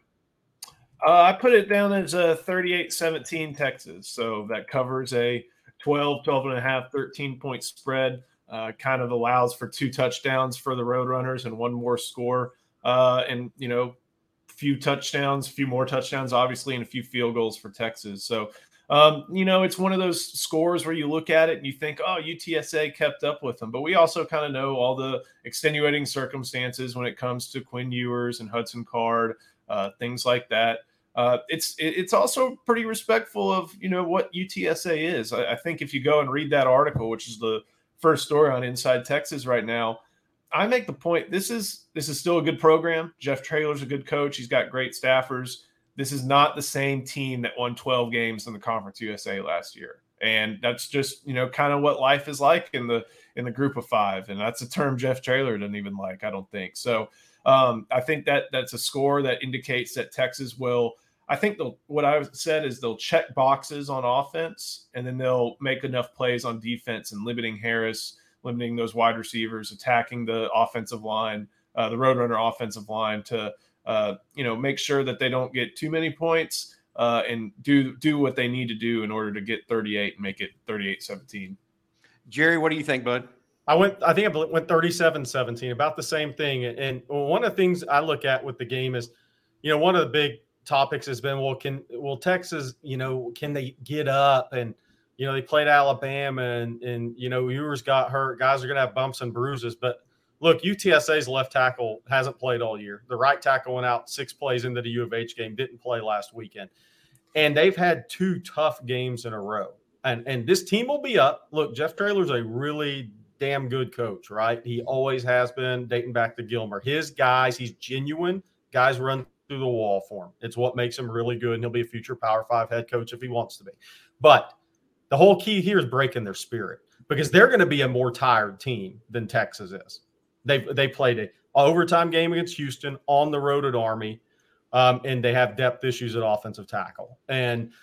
Uh, I put it down as a thirty-eight seventeen Texas. So that covers a twelve, twelve and a half, thirteen point spread. Uh, kind of allows for two touchdowns for the Roadrunners and one more score. Uh, and, you know, few touchdowns, few more touchdowns, obviously, and a few field goals for Texas. So, um, you know, it's one of those scores where you look at it and you think, oh, U T S A kept up with them. But we also kind of know all the extenuating circumstances when it comes to Quinn Ewers and Hudson Card, uh, things like that. Uh, it's it's also pretty respectful of, you know, what U T S A is. I, I think if you go and read that article, which is the first story on Inside Texas right now, I make the point, this is this is still a good program. Jeff Traylor's a good coach. He's got great staffers. This is not the same team that won twelve games in the Conference U S A last year. And that's just, you know, kind of what life is like in the in the group of five. And that's a term Jeff Traylor doesn't even like, I don't think. So um, I think that that's a score that indicates that Texas will, I think they'll, what I said is they'll check boxes on offense, and then they'll make enough plays on defense and limiting Harris, limiting those wide receivers, attacking the offensive line, uh, the Roadrunner offensive line to, uh, you know, make sure that they don't get too many points uh, and do do what they need to do in order to get thirty-eight and make it thirty-eight seventeen. Jerry, what do you think, bud? I went, I think I went thirty-seven seventeen, about the same thing. And one of the things I look at with the game is, you know, one of the big topics has been, well, can, will Texas, you know, can they get up? And, you know, they played Alabama and, and, you know, Ewers got hurt. Guys are going to have bumps and bruises. But look, U T S A's left tackle hasn't played all year. The right tackle went out six plays into the U of H game, didn't play last weekend. And they've had two tough games in a row. And, and this team will be up. Look, Jeff Traylor's a really damn good coach, right? He always has been, dating back to Gilmer. His guys, he's genuine. Guys run through the wall for him. It's what makes him really good, and he'll be a future Power Five head coach if he wants to be. But the whole key here is breaking their spirit, because they're going to be a more tired team than Texas is. They they played an overtime game against Houston on the road at Army, um, and they have depth issues at offensive tackle. And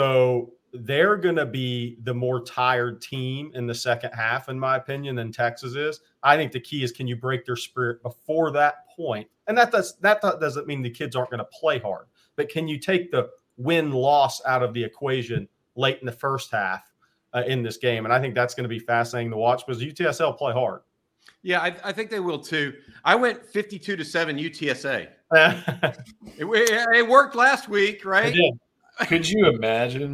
so they're going to be the more tired team in the second half, in my opinion, than Texas is. I think the key is, can you break their spirit before that point? And that does, that doesn't mean the kids aren't going to play hard, but can you take the win-loss out of the equation late in the first half uh, in this game? And I think that's going to be fascinating to watch, because U T S A will play hard. Yeah, I, I think they will too. I went fifty-two to seven U T S A. it, it, it worked last week, right? Could you imagine?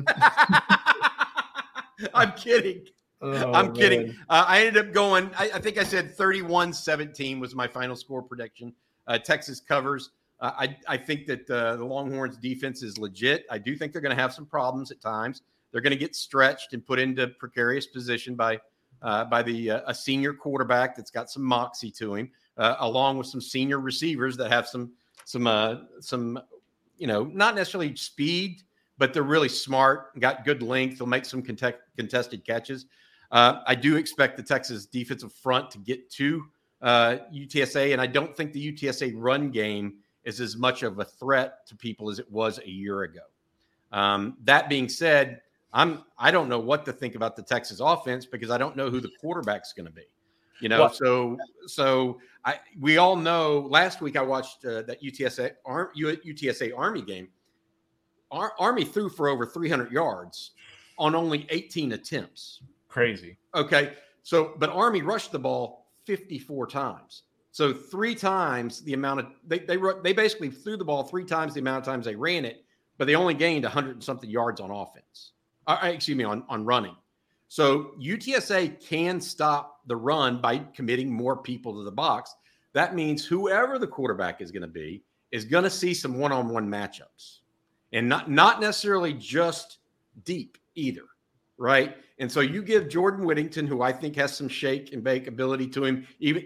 I'm kidding. Oh, I'm kidding. man. Uh, I ended up going, I, I think I said thirty-one seventeen was my final score prediction. Uh, Texas covers. Uh, I, I think that uh, the Longhorns defense is legit. I do think they're going to have some problems at times. They're going to get stretched and put into precarious position by uh, by the uh, a senior quarterback that's got some moxie to him, uh, along with some senior receivers that have some some uh, some you know, not necessarily speed, but they're really smart, got good length. They'll make some contest, contested catches. Uh, I do expect the Texas defensive front to get to uh, U T S A, and I don't think the U T S A run game is as much of a threat to people as it was a year ago. Um, that being said, I'm I don't know what to think about the Texas offense because I don't know who the quarterback's going to be. You know, Well, so so I we all know. Last week I watched uh, that U T S A Ar- U T S A Army game. Ar- Army threw for over three hundred yards on only eighteen attempts. Crazy. Okay, so but Army rushed the ball fifty-four times. So three times the amount of they they they basically threw the ball three times the amount of times they ran it, but they only gained one hundred and something yards on offense. Uh, excuse me, on on running. So U T S A can stop the run by committing more people to the box. That means whoever the quarterback is going to be is going to see some one-on-one matchups, and not not necessarily just deep either, right? And so you give Jordan Whittington, who I think has some shake and bake ability to him, even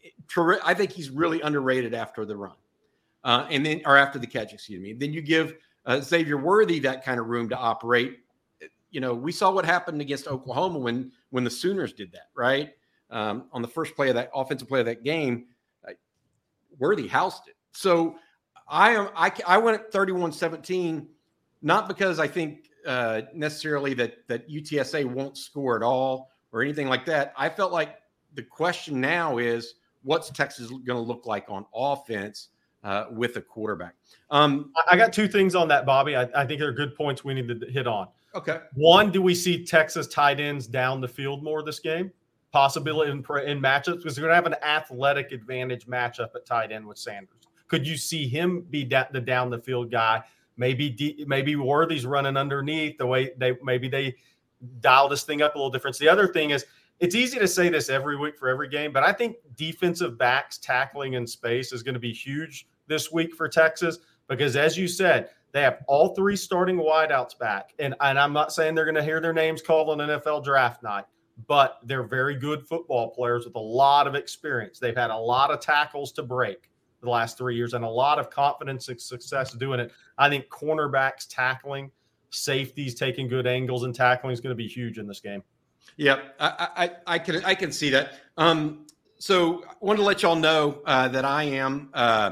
I think he's really underrated after the run, uh, and then or after the catch, excuse me. Then you give uh, Xavier Worthy that kind of room to operate. You know, we saw what happened against Oklahoma when when the Sooners did that, right? Um, on the first play of that offensive play of that game, uh, Worthy housed it. So I am I, I went at thirty-one seventeen, not because I think uh, necessarily that that U T S A won't score at all or anything like that. I felt like the question now is what's Texas going to look like on offense uh, with a quarterback. Um, I got two things on that, Bobby. I, I think they're good points we need to hit on. Okay. One, do we see Texas tight ends down the field more this game? Possibly in, in matchups because they're going to have an athletic advantage matchup at tight end with Sanders. Could you see him be da- the down the field guy? Maybe D- maybe Worthy's running underneath the way they maybe they dial this thing up a little different. The other thing is it's easy to say this every week for every game, but I think defensive backs tackling in space is going to be huge this week for Texas because, as you said, they have all three starting wideouts back. And, and I'm not saying they're going to hear their names called on N F L draft night, but they're very good football players with a lot of experience. They've had a lot of tackles to break the last three years and a lot of confidence and success doing it. I think cornerbacks tackling, safeties taking good angles and tackling is going to be huge in this game. Yeah, I, I, I can I can see that. Um, so I wanted to let y'all know uh, that I am uh,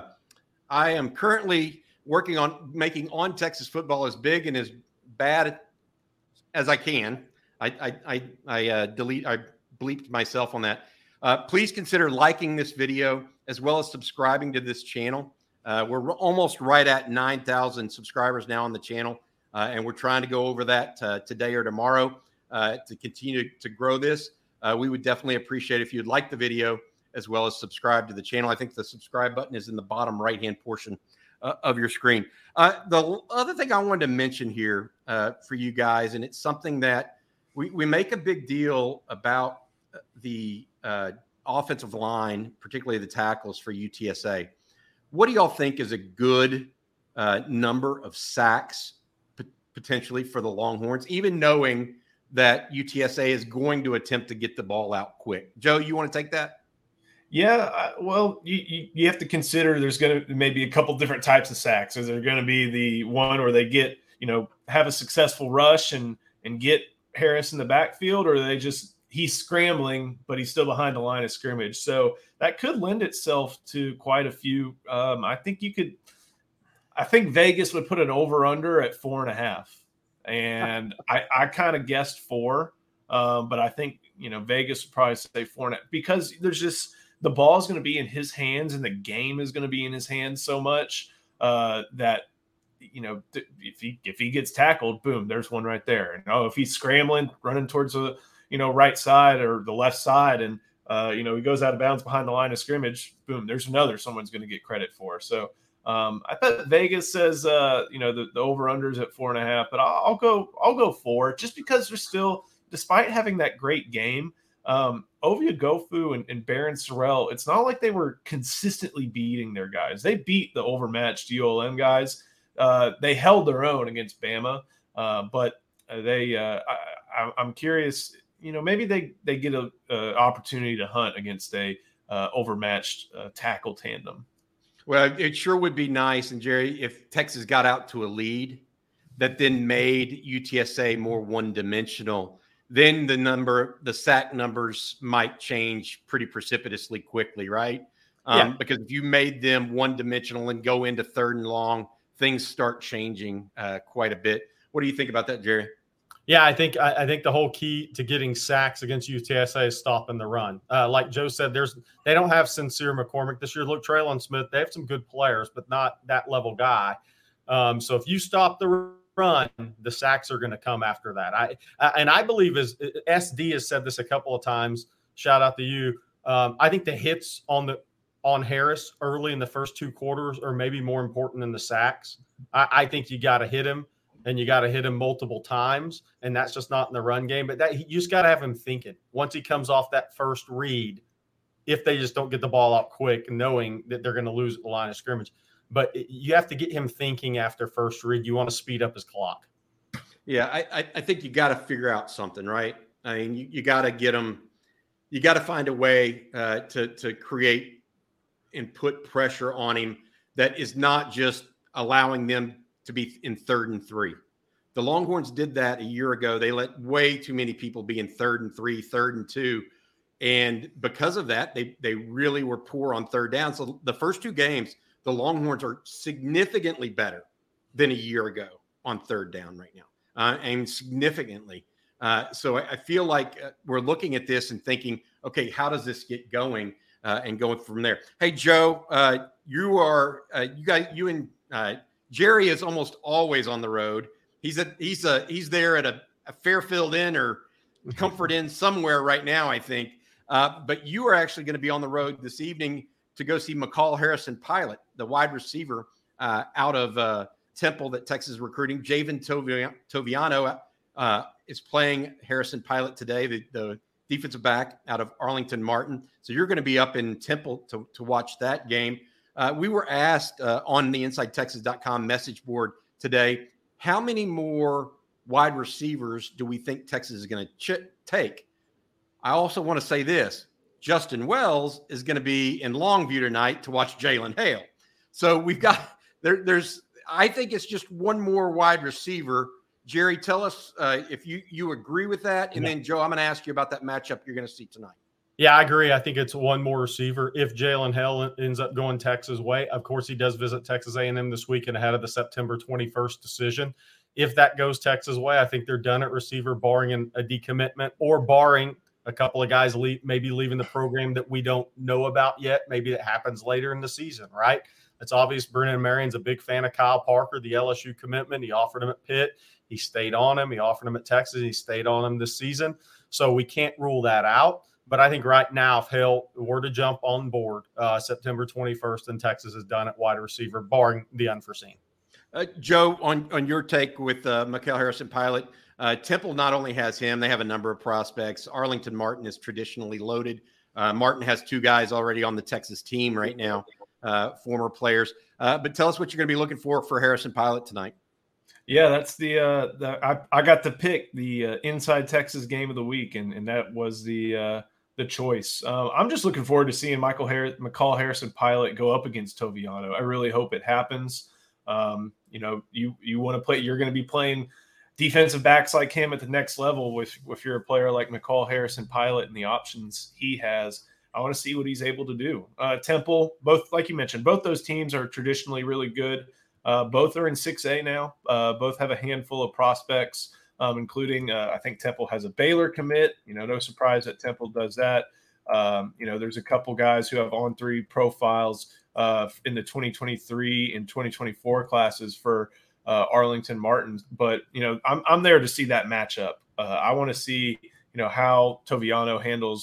I am currently working on making On Texas Football as big and as bad as I can. I I I, I uh, delete I bleeped myself on that. Uh, please consider liking this video as well as subscribing to this channel. Uh, we're almost right at nine thousand subscribers now on the channel, uh, and we're trying to go over that uh, today or tomorrow. Uh, to continue to grow this, uh, we would definitely appreciate if you'd like the video as well as subscribe to the channel. I think the subscribe button is in the bottom right-hand portion uh, of your screen. Uh, the other thing I wanted to mention here uh, for you guys, and it's something that we, we make a big deal about the uh, offensive line, particularly the tackles for U T S A. What do y'all think is a good uh, number of sacks p- potentially for the Longhorns, even knowing that U T S A is going to attempt to get the ball out quick? Joe, you want to take that? Yeah, well, you, you, you have to consider there's going to maybe a couple different types of sacks. Is there going to be the one where they get, you know, have a successful rush and and get Harris in the backfield, or are they just he's scrambling, but he's still behind the line of scrimmage? So that could lend itself to quite a few. Um, I think you could – I think Vegas would put an over-under at four and a half. And I, I kind of guessed four, um, but I think, you know, Vegas would probably say four and a half because there's just the ball is going to be in his hands and the game is going to be in his hands so much uh, that, you know, th- if he if he gets tackled, boom, there's one right there. And oh, if he's scrambling, running towards the, you know, right side or the left side, and uh, you know, he goes out of bounds behind the line of scrimmage, boom, there's another someone's going to get credit for. So um, I bet Vegas says, uh, you know, the, the over-under is at four and a half, but I'll, I'll go I'll go four just because they're still, despite having that great game, um, Ovia Gofu and, and Baron Sorrell, it's not like they were consistently beating their guys. They beat the overmatched U L M guys. Uh, they held their own against Bama, uh, but they uh, I, I'm curious, you know, maybe they, they get a, a opportunity to hunt against a uh, overmatched uh, tackle tandem. Well, it sure would be nice, and Jerry, if Texas got out to a lead that then made U T S A more one-dimensional, then the number, the sack numbers might change pretty precipitously quickly, right? Um, yeah. Because if you made them one-dimensional and go into third and long, things start changing uh, quite a bit. What do you think about that, Jerry? Yeah, I think I, I think the whole key to getting sacks against U T S A is stopping the run. Uh, like Joe said, there's they don't have Sincere McCormick this year. Look, Traylon Smith, they have some good players, but not that level guy. Um, so if you stop the run, the sacks are going to come after that. I, I and I believe as S D has said this a couple of times. Shout out to you. Um, I think the hits on the on Harris early in the first two quarters are maybe more important than the sacks. I, I think you got to hit him. And you got to hit him multiple times, and that's just not in the run game. But that you just got to have him thinking once he comes off that first read, if they just don't get the ball out quick, knowing that they're going to lose at the line of scrimmage. But you have to get him thinking after first read. You want to speed up his clock. Yeah, I, I think you got to figure out something, right? I mean, you, you got to get him. You got to find a way uh, to to create and put pressure on him that is not just allowing them to be in third and three. The Longhorns did that a year ago. They let way too many people be in third and three, third and two. And because of that, they, they really were poor on third down. So the first two games, the Longhorns are significantly better than a year ago on third down right now. Uh, and significantly. Uh, so I, I feel like uh, we're looking at this and thinking, okay, how does this get going uh, and going from there? Hey, Joe, uh, you are, uh, you guys, you and, uh, Jerry is almost always on the road. He's a he's a he's there at a, a Fairfield Inn or Comfort Inn somewhere right now, I think. Uh, but you are actually going to be on the road this evening to go see McCall Harrison Pilot, the wide receiver uh, out of uh, Temple that Texas is recruiting. Javen Toviano uh, is playing Harrison Pilot today, the, the defensive back out of Arlington Martin. So you're going to be up in Temple to to watch that game. Uh, we were asked uh, on the inside texas dot com message board today, how many more wide receivers do we think Texas is going to ch- take? I also want to say this. Justin Wells is going to be in Longview tonight to watch Jalen Hale. So we've got there, – there's – I think it's just one more wide receiver. Jerry, tell us uh, if you, you agree with that. And yeah. Then, Joe, I'm going to ask you about that matchup you're going to see tonight. Yeah, I agree. I think it's one more receiver. If Jalen Hale ends up going Texas' way, of course he does visit Texas A and M this weekend ahead of the September twenty-first decision. If that goes Texas' way, I think they're done at receiver, barring a decommitment or barring a couple of guys leave, maybe leaving the program that we don't know about yet. Maybe that happens later in the season, right? It's obvious Brennan Marion's a big fan of Kyle Parker, the L S U commitment. He offered him at Pitt. He stayed on him. He offered him at Texas. He stayed on him this season. So we can't rule that out. But I think right now, if Hale were to jump on board uh, September twenty-first, then Texas is done at wide receiver, barring the unforeseen. Uh, Joe, on, on your take with uh, McCall Harrison Pilot, uh, Temple not only has him, they have a number of prospects. Arlington Martin is traditionally loaded. Uh, Martin has two guys already on the Texas team right now, uh, former players. Uh, but tell us what you're going to be looking for for Harrison Pilot tonight. Yeah, that's the, uh, the I, I got to pick the uh, Inside Texas game of the week, and, and that was the uh, – the choice. Uh, I'm just looking forward to seeing Michael Harris, McCall Harrison Pilot go up against Toviano. I really hope it happens. Um, you know, you you want to play. You're going to be playing defensive backs like him at the next level. With if you're a player like McCall Harrison Pilot and the options he has, I want to see what he's able to do. Uh, Temple, both like you mentioned, both those teams are traditionally really good. Uh, both are in six A now. Uh, both have a handful of prospects. Um, including, uh, I think Temple has a Baylor commit. You know, no surprise that Temple does that. Um, you know, there's a couple guys who have on three profiles uh, in the twenty twenty-three and twenty twenty-four classes for uh, Arlington Martin. But, you know, I'm I'm there to see that matchup. Uh, I want to see, you know, how Toviano handles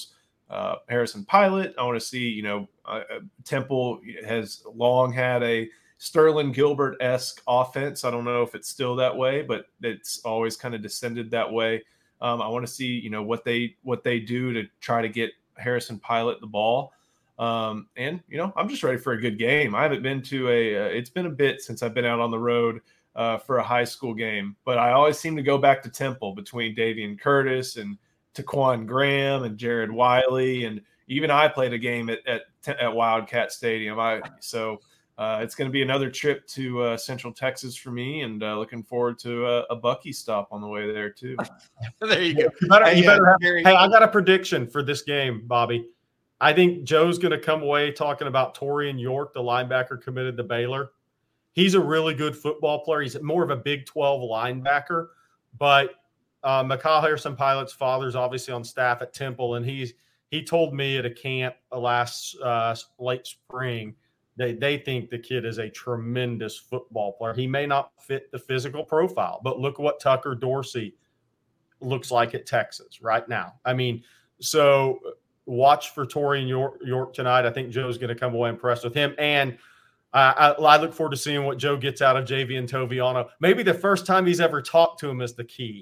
uh, Harrison Pilot. I want to see, you know, uh, Temple has long had a Sterling Gilbert-esque offense. I don't know if it's still that way, but it's always kind of descended that way. Um, I want to see, you know, what they what they do to try to get Harrison Pilot the ball. Um, and, you know, I'm just ready for a good game. I haven't been to a uh, – it's been a bit since I've been out on the road uh, for a high school game. But I always seem to go back to Temple between Davian Curtis and Taquan Graham and Jared Wiley. And even I played a game at at, at Wildcat Stadium. I So uh, it's going to be another trip to uh, Central Texas for me, and uh, looking forward to a, a Bucky stop on the way there too. There you go. You better, Hey, you better uh, have, Gary- hey, I got a prediction for this game, Bobby. I think Joe's going to come away talking about Torian York, the linebacker committed to Baylor. He's a really good football player. He's more of a Big twelve linebacker, but uh, Mikal Harrison Pilot's father's obviously on staff at Temple, and he's he told me at a camp last uh, late spring they they think the kid is a tremendous football player. He may not fit the physical profile, but look what Tucker Dorsey looks like at Texas right now. I mean, so watch for Torian York, York tonight. I think Joe's going to come away impressed with him. And uh, I, I look forward to seeing what Joe gets out of Javian Toviano. Maybe the first time he's ever talked to him is the key.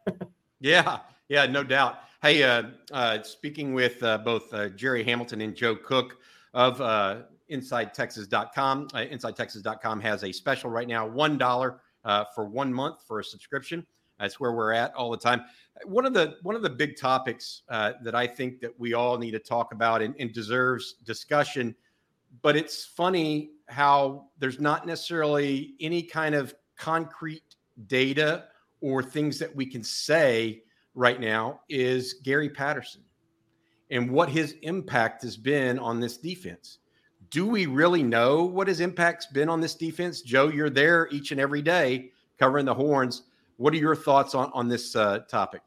Yeah, yeah, no doubt. Hey, uh, uh, speaking with uh, both uh, Jerry Hamilton and Joe Cook of uh, Inside Texas dot com. Uh, Inside Texas dot com has a special right now, one dollar uh, for one month for a subscription. That's where we're at all the time. One of the one of the big topics uh, that I think that we all need to talk about and, and deserves discussion, but it's funny how there's not necessarily any kind of concrete data or things that we can say right now, is Gary Patterson and what his impact has been on this defense. Do we really know what his impact's been on this defense? Joe, you're there each and every day covering the Horns. What are your thoughts on, on this uh, topic?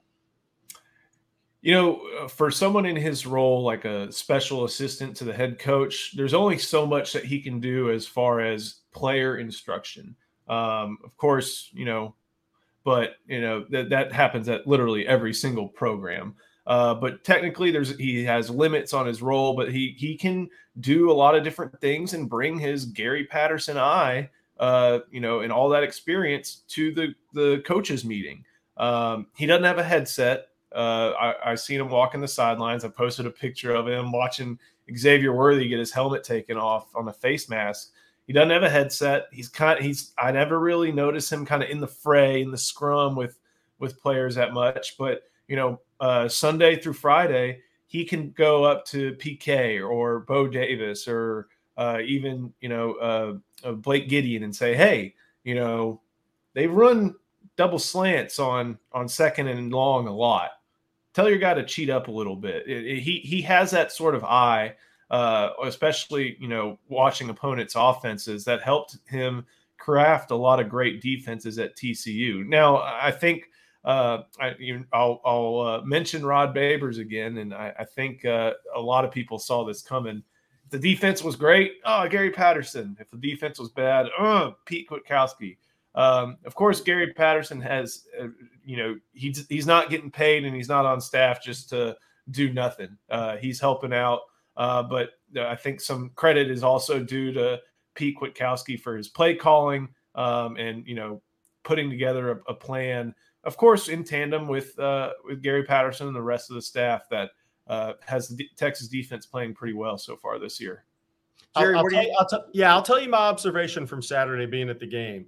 You know, for someone in his role, like a special assistant to the head coach, there's only so much that he can do as far as player instruction. Um, of course, you know, but, you know, that, that happens at literally every single program. Uh, but technically there's, he has limits on his role, but he, he can do a lot of different things and bring his Gary Patterson eye, uh, you know, and all that experience to the, the coaches meeting. Um, he doesn't have a headset. Uh, I, I seen him walking the sidelines. I posted a picture of him watching Xavier Worthy get his helmet taken off on a face mask. He doesn't have a headset. He's kind of, he's, I never really noticed him kind of in the fray, in the scrum with, with players that much, but you know, uh, Sunday through Friday, he can go up to P K or Bo Davis or uh, even, you know, uh, uh, Blake Gideon and say, hey, you know, they run double slants on, on second and long a lot. Tell your guy to cheat up a little bit. It, it, he, he has that sort of eye, uh, especially, you know, watching opponents' offenses that helped him craft a lot of great defenses at T C U. Now, I think, Uh, I, you, I'll, I'll uh, mention Rod Babers again, and I, I think uh, a lot of people saw this coming. If the defense was great, oh, Gary Patterson. If the defense was bad, oh, Pete Kwiatkowski. Um, of course, Gary Patterson has, uh, you know, he's he's not getting paid and he's not on staff just to do nothing. Uh, he's helping out, uh, but I think some credit is also due to Pete Kwiatkowski for his play calling um, and, you know, putting together a, a plan. Of course, in tandem with uh, with Gary Patterson and the rest of the staff that uh, has the D- Texas defense playing pretty well so far this year. Jerry, I'll, I'll what do tell you- you, I'll t- yeah, I'll tell you my observation from Saturday being at the game.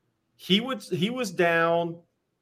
He would he was down.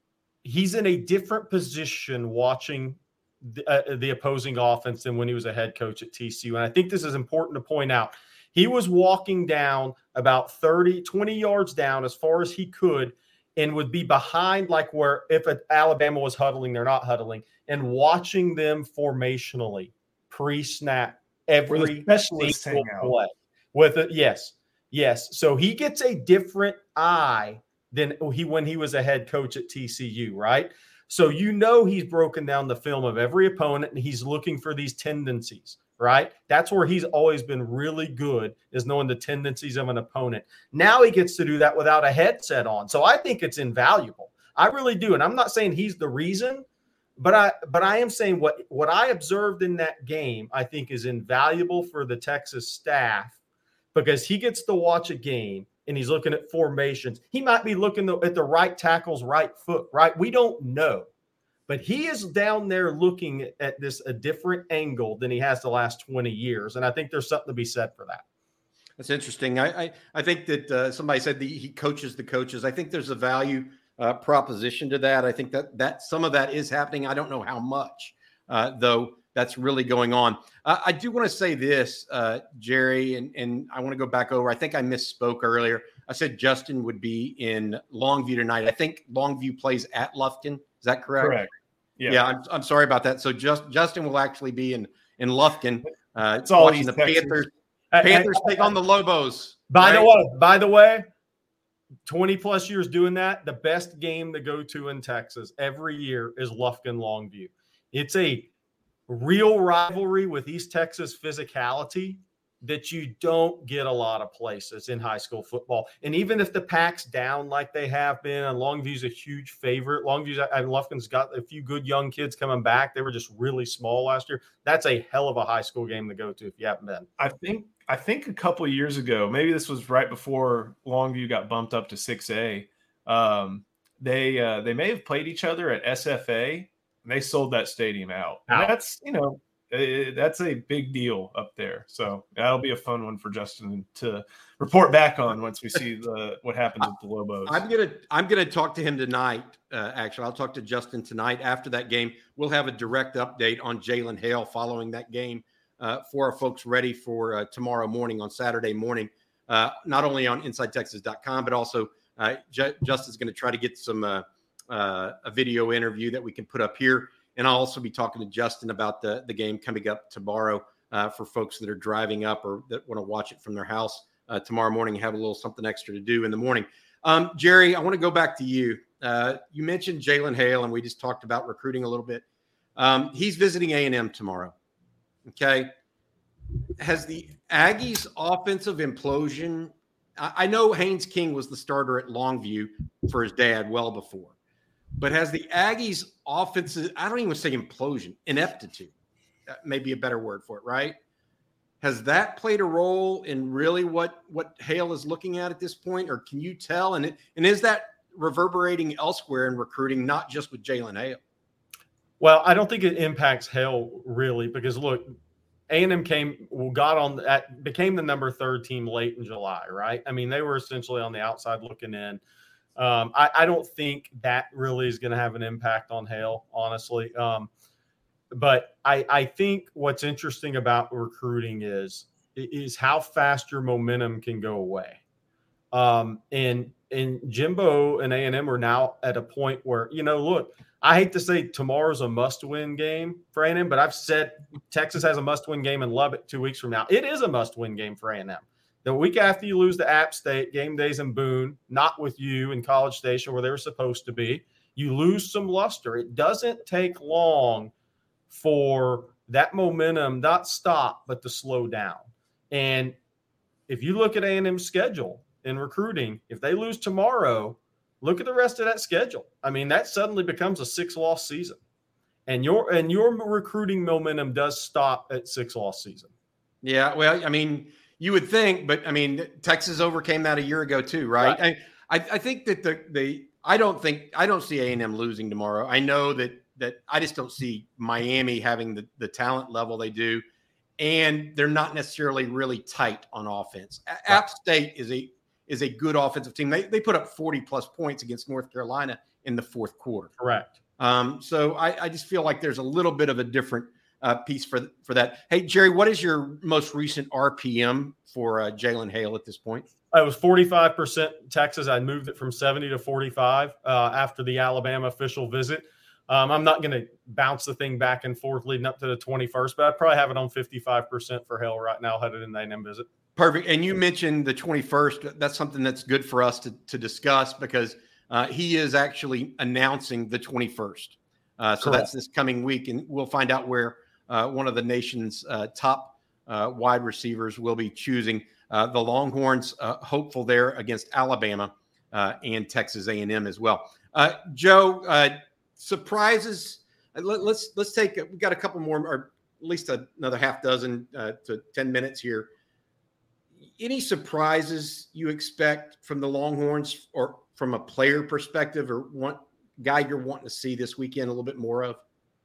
He's in a different position watching the, uh, the opposing offense than when he was a head coach at T C U. And I think this is important to point out. He was walking down about thirty, twenty yards down as far as he could, and would be behind, like where if Alabama was huddling, they're not huddling, and watching them formationally pre-snap every specialists single hang out. play. With it, yes, yes. So he gets a different eye than he when he was a head coach at T C U, right? So you know he's broken down the film of every opponent, and he's looking for these tendencies. Right? That's where he's always been really good, is knowing the tendencies of an opponent. Now he gets to do that without a headset on. So I think it's invaluable. I really do. And I'm not saying he's the reason, But I but I am saying what what I observed in that game, I think is invaluable for the Texas staff, because he gets to watch a game and he's looking at formations. He might be looking at the right tackle's right foot, right? We don't know. But he is down there looking at this a different angle than he has the last twenty years. And I think there's something to be said for that. That's interesting. I I, I think that uh, somebody said the, he coaches the coaches. I think there's a value uh, proposition to that. I think that that some of that is happening. I don't know how much, uh, though, that's really going on. Uh, I do want to say this, uh, Jerry, and, and I want to go back over. I think I misspoke earlier. I said Justin would be in Longview tonight. I think Longview plays at Lufkin. Is that correct? Correct. Yeah, yeah I'm, I'm sorry about that. So just Justin will actually be in in Lufkin. Uh, it's all watching the Texas. Panthers. Panthers take on the Lobos. By right? the way, by the way, twenty plus years doing that, the best game to go to in Texas every year is Lufkin Longview. It's a real rivalry with East Texas physicality that you don't get a lot of places in high school football. And even if the Pack's down like they have been, and Longview's a huge favorite, Longview's and Lufkin's got a few good young kids coming back. They were just really small last year. That's a hell of a high school game to go to if you haven't been. I think I think a couple of years ago, maybe this was right before Longview got bumped up to six A. Um, they uh, they may have played each other at S F A, and they sold that stadium out. And that's you know. That's a big deal up there. So that'll be a fun one for Justin to report back on once we see the what happens with the Lobos. I'm gonna I'm gonna talk to him tonight. Uh, actually, I'll talk to Justin tonight after that game. We'll have a direct update on Jalen Hale following that game uh, for our folks ready for uh, tomorrow morning on Saturday morning. Uh, not only on inside texas dot com, but also uh, J- Justin's going to try to get some uh, uh, a video interview that we can put up here. And I'll also be talking to Justin about the, the game coming up tomorrow uh, for folks that are driving up or that want to watch it from their house uh, tomorrow morning and have a little something extra to do in the morning. Um, Jerry, I want to go back to you. Uh, you mentioned Jalen Hale, and we just talked about recruiting a little bit. Um, he's visiting A and M tomorrow. Okay. Has the Aggies offensive implosion? I, I know Haynes King was the starter at Longview for his dad well before. But has the Aggies' offensive, I don't even say implosion, ineptitude, that may be a better word for it, right? Has that played a role in really what, what Hale is looking at at this point? Or can you tell? And, and is that reverberating elsewhere in recruiting, not just with Jalen Hale? Well, I don't think it impacts Hale really because, look, A and M came, got on that, became the number third team late in July, right? I mean, they were essentially on the outside looking in. Um, I, I don't think that really is going to have an impact on Hale, honestly. Um, but I, I think what's interesting about recruiting is is how fast your momentum can go away. Um, and and Jimbo and A and M are now at a point where, you know, look, I hate to say tomorrow's a must-win game for A and M, but I've said Texas has a must-win game in Lubbock two weeks from now. It is a must-win game for A and M. The week after you lose to App State, game days in Boone, not with you in College Station where they were supposed to be, you lose some luster. It doesn't take long for that momentum not stop, but to slow down. And if you look at A and M's schedule in recruiting, if they lose tomorrow, look at the rest of that schedule. I mean, that suddenly becomes a six-loss season. And your and your recruiting momentum does stop at six-loss season. Yeah, well, I mean – you would think, but I mean, Texas overcame that a year ago too, right? right. I, I think that the the I don't think I don't see A and M losing tomorrow. I know that that I just don't see Miami having the, the talent level they do, and they're not necessarily really tight on offense. Right. App State is a is a good offensive team. They they put up forty plus points against North Carolina in the fourth quarter. Correct. Um, so I, I just feel like there's a little bit of a different. Uh, piece for for that. Hey, Jerry, what is your most recent R P M for uh, Jalen Hale at this point? It was forty-five percent Texas. I moved it from seventy to forty-five uh, after the Alabama official visit. Um, I'm not going to bounce the thing back and forth leading up to the twenty-first, but I'd probably have it on fifty-five percent for Hale right now headed in the A and M visit. Perfect. And you mentioned the twenty-first. That's something that's good for us to, to discuss because uh, he is actually announcing the twenty-first. Uh, so Correct. That's this coming week, and we'll find out where Uh, one of the nation's uh, top uh, wide receivers will be choosing uh, the Longhorns, uh, hopeful there against Alabama uh, and Texas A and M as well. Uh, Joe, uh, surprises let, let's let's take. We got a couple more, or at least another half dozen uh, to ten minutes here. Any surprises you expect from the Longhorns, or from a player perspective, or one guy you're wanting to see this weekend a little bit more of?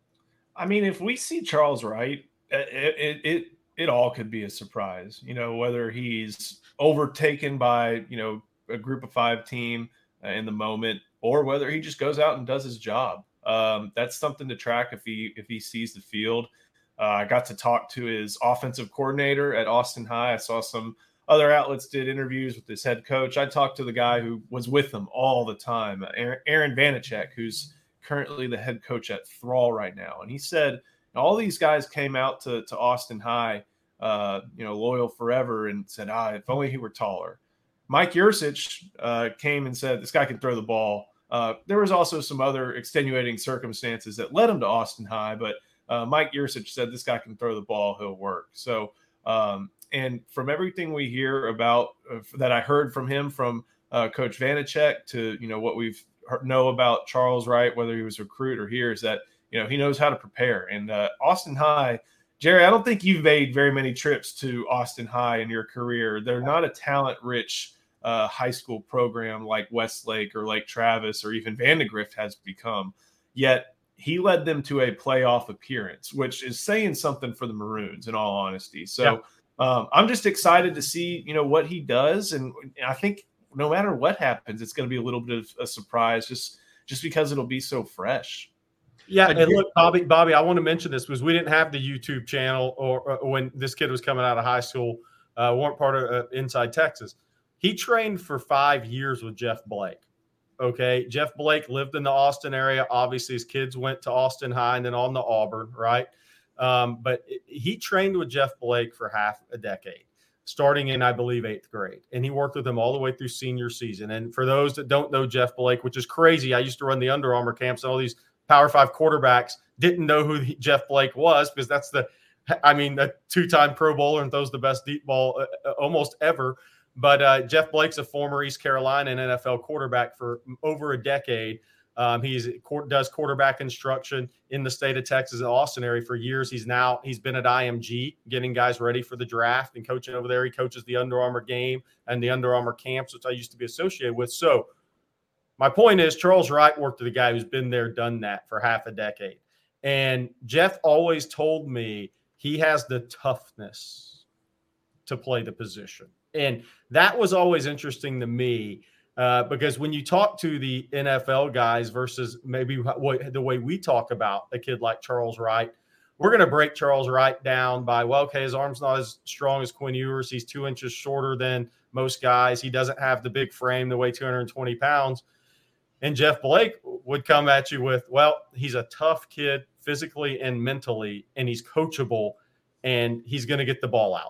I mean, if we see Charles Wright, it it it, it all could be a surprise. You know, whether he's overtaken by, you know, a group of five team uh, in the moment, or whether he just goes out and does his job. Um, that's something to track if he if he sees the field. Uh, I got to talk to his offensive coordinator at Austin High. I saw some other outlets did interviews with his head coach. I talked to the guy who was with them all the time, Aaron, Aaron Vanacek, who's currently the head coach at Thrall right now. And he said all these guys came out to, to Austin High, uh, you know, loyal forever, and said, ah, if only he were taller. Mike Yurcich uh, came and said, this guy can throw the ball. Uh, there was also some other extenuating circumstances that led him to Austin High, but uh, Mike Yurcich said, this guy can throw the ball, he'll work. So, um, and from everything we hear about uh, that I heard from him, from uh, Coach Vanacek to, you know, what we've heard, know about Charles Wright, whether he was a recruit or here, is that, you know, he knows how to prepare. And uh, Austin High, Jerry, I don't think you've made very many trips to Austin High in your career. They're not a talent-rich uh, high school program like Westlake or Lake Travis or even Vandegrift has become. Yet he led them to a playoff appearance, which is saying something for the Maroons, in all honesty. So. Yeah. Um, I'm just excited to see, you know, what he does. And I think no matter what happens, it's going to be a little bit of a surprise just, just because it'll be so fresh. Yeah. And look, Bobby, Bobby, I want to mention this because we didn't have the YouTube channel or, or when this kid was coming out of high school, uh, weren't part of uh, Inside Texas. He trained for five years with Jeff Blake. Okay. Jeff Blake lived in the Austin area. Obviously his kids went to Austin High and then on to Auburn. Right. Um, but he trained with Jeff Blake for half a decade, starting in, I believe, eighth grade. And he worked with him all the way through senior season. And for those that don't know Jeff Blake, which is crazy, I used to run the Under Armour camps, and all these Power Five quarterbacks didn't know who he, Jeff Blake was, because that's the, I mean, the two-time Pro Bowler and throws the best deep ball uh, almost ever. But uh, Jeff Blake's a former East Carolina and N F L quarterback for over a decade. Um, he's does quarterback instruction in the state of Texas, the Austin area, for years. He's now he's been at I M G getting guys ready for the draft and coaching over there. He coaches the Under Armour game and the Under Armour camps, which I used to be associated with. So my point is, Charles Wright worked with a guy who's been there, done that for half a decade. And Jeff always told me he has the toughness to play the position. And that was always interesting to me. Uh, because when you talk to the N F L guys versus maybe what, the way we talk about a kid like Charles Wright, we're going to break Charles Wright down by, well, okay, his arm's not as strong as Quinn Ewers. He's two inches shorter than most guys. He doesn't have the big frame, the weigh two hundred twenty pounds. And Jeff Blake would come at you with, well, he's a tough kid physically and mentally, and he's coachable, and he's going to get the ball out.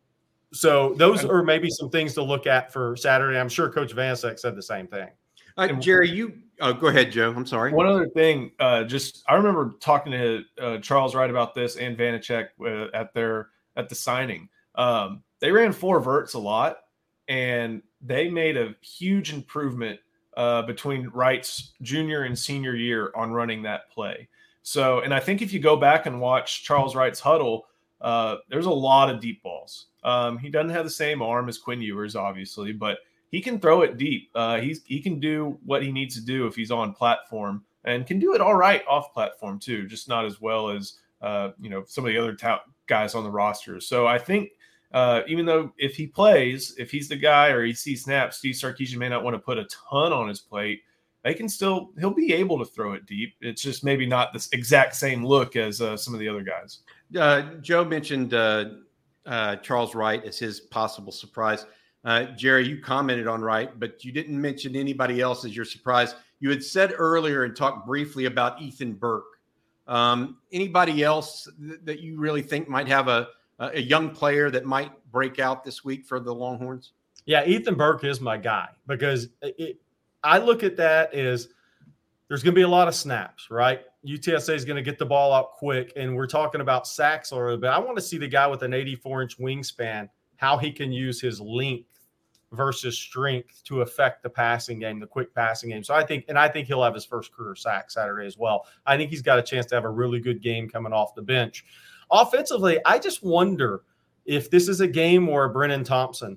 So those are maybe some things to look at for Saturday. I'm sure Coach Vanacek said the same thing. Uh, Jerry, you oh, go ahead, Joe. I'm sorry. One other thing, uh, just I remember talking to uh, Charles Wright about this and Vanacek uh, at their at the signing. Um, they ran four verts a lot, and they made a huge improvement uh, between Wright's junior and senior year on running that play. So, and I think if you go back and watch Charles Wright's huddle, uh, there's a lot of deep balls. Um, he doesn't have the same arm as Quinn Ewers, obviously, but he can throw it deep. Uh, he's he can do what he needs to do if he's on platform, and can do it all right off platform too, just not as well as uh, you know some of the other ta- guys on the roster. So I think uh, even though if he plays, if he's the guy or he sees snaps, Steve Sarkisian may not want to put a ton on his plate. They can still he'll be able to throw it deep. It's just maybe not this exact same look as uh, some of the other guys. Uh, Joe mentioned uh, uh, Charles Wright as his possible surprise. Uh, Jerry, you commented on Wright, but you didn't mention anybody else as your surprise. You had said earlier and talked briefly about Ethan Burke. Um, anybody else th- that you really think might have a, a young player that might break out this week for the Longhorns? Yeah, Ethan Burke is my guy because it, I look at that as there's going to be a lot of snaps, right? U T S A is going to get the ball out quick, and we're talking about sacks a little bit. I want to see the guy with an eighty-four inch wingspan, how he can use his length versus strength to affect the passing game, the quick passing game. So I think, and I think he'll have his first career sack Saturday as well. I think he's got a chance to have a really good game coming off the bench. Offensively, I just wonder if this is a game where Brennan Thompson,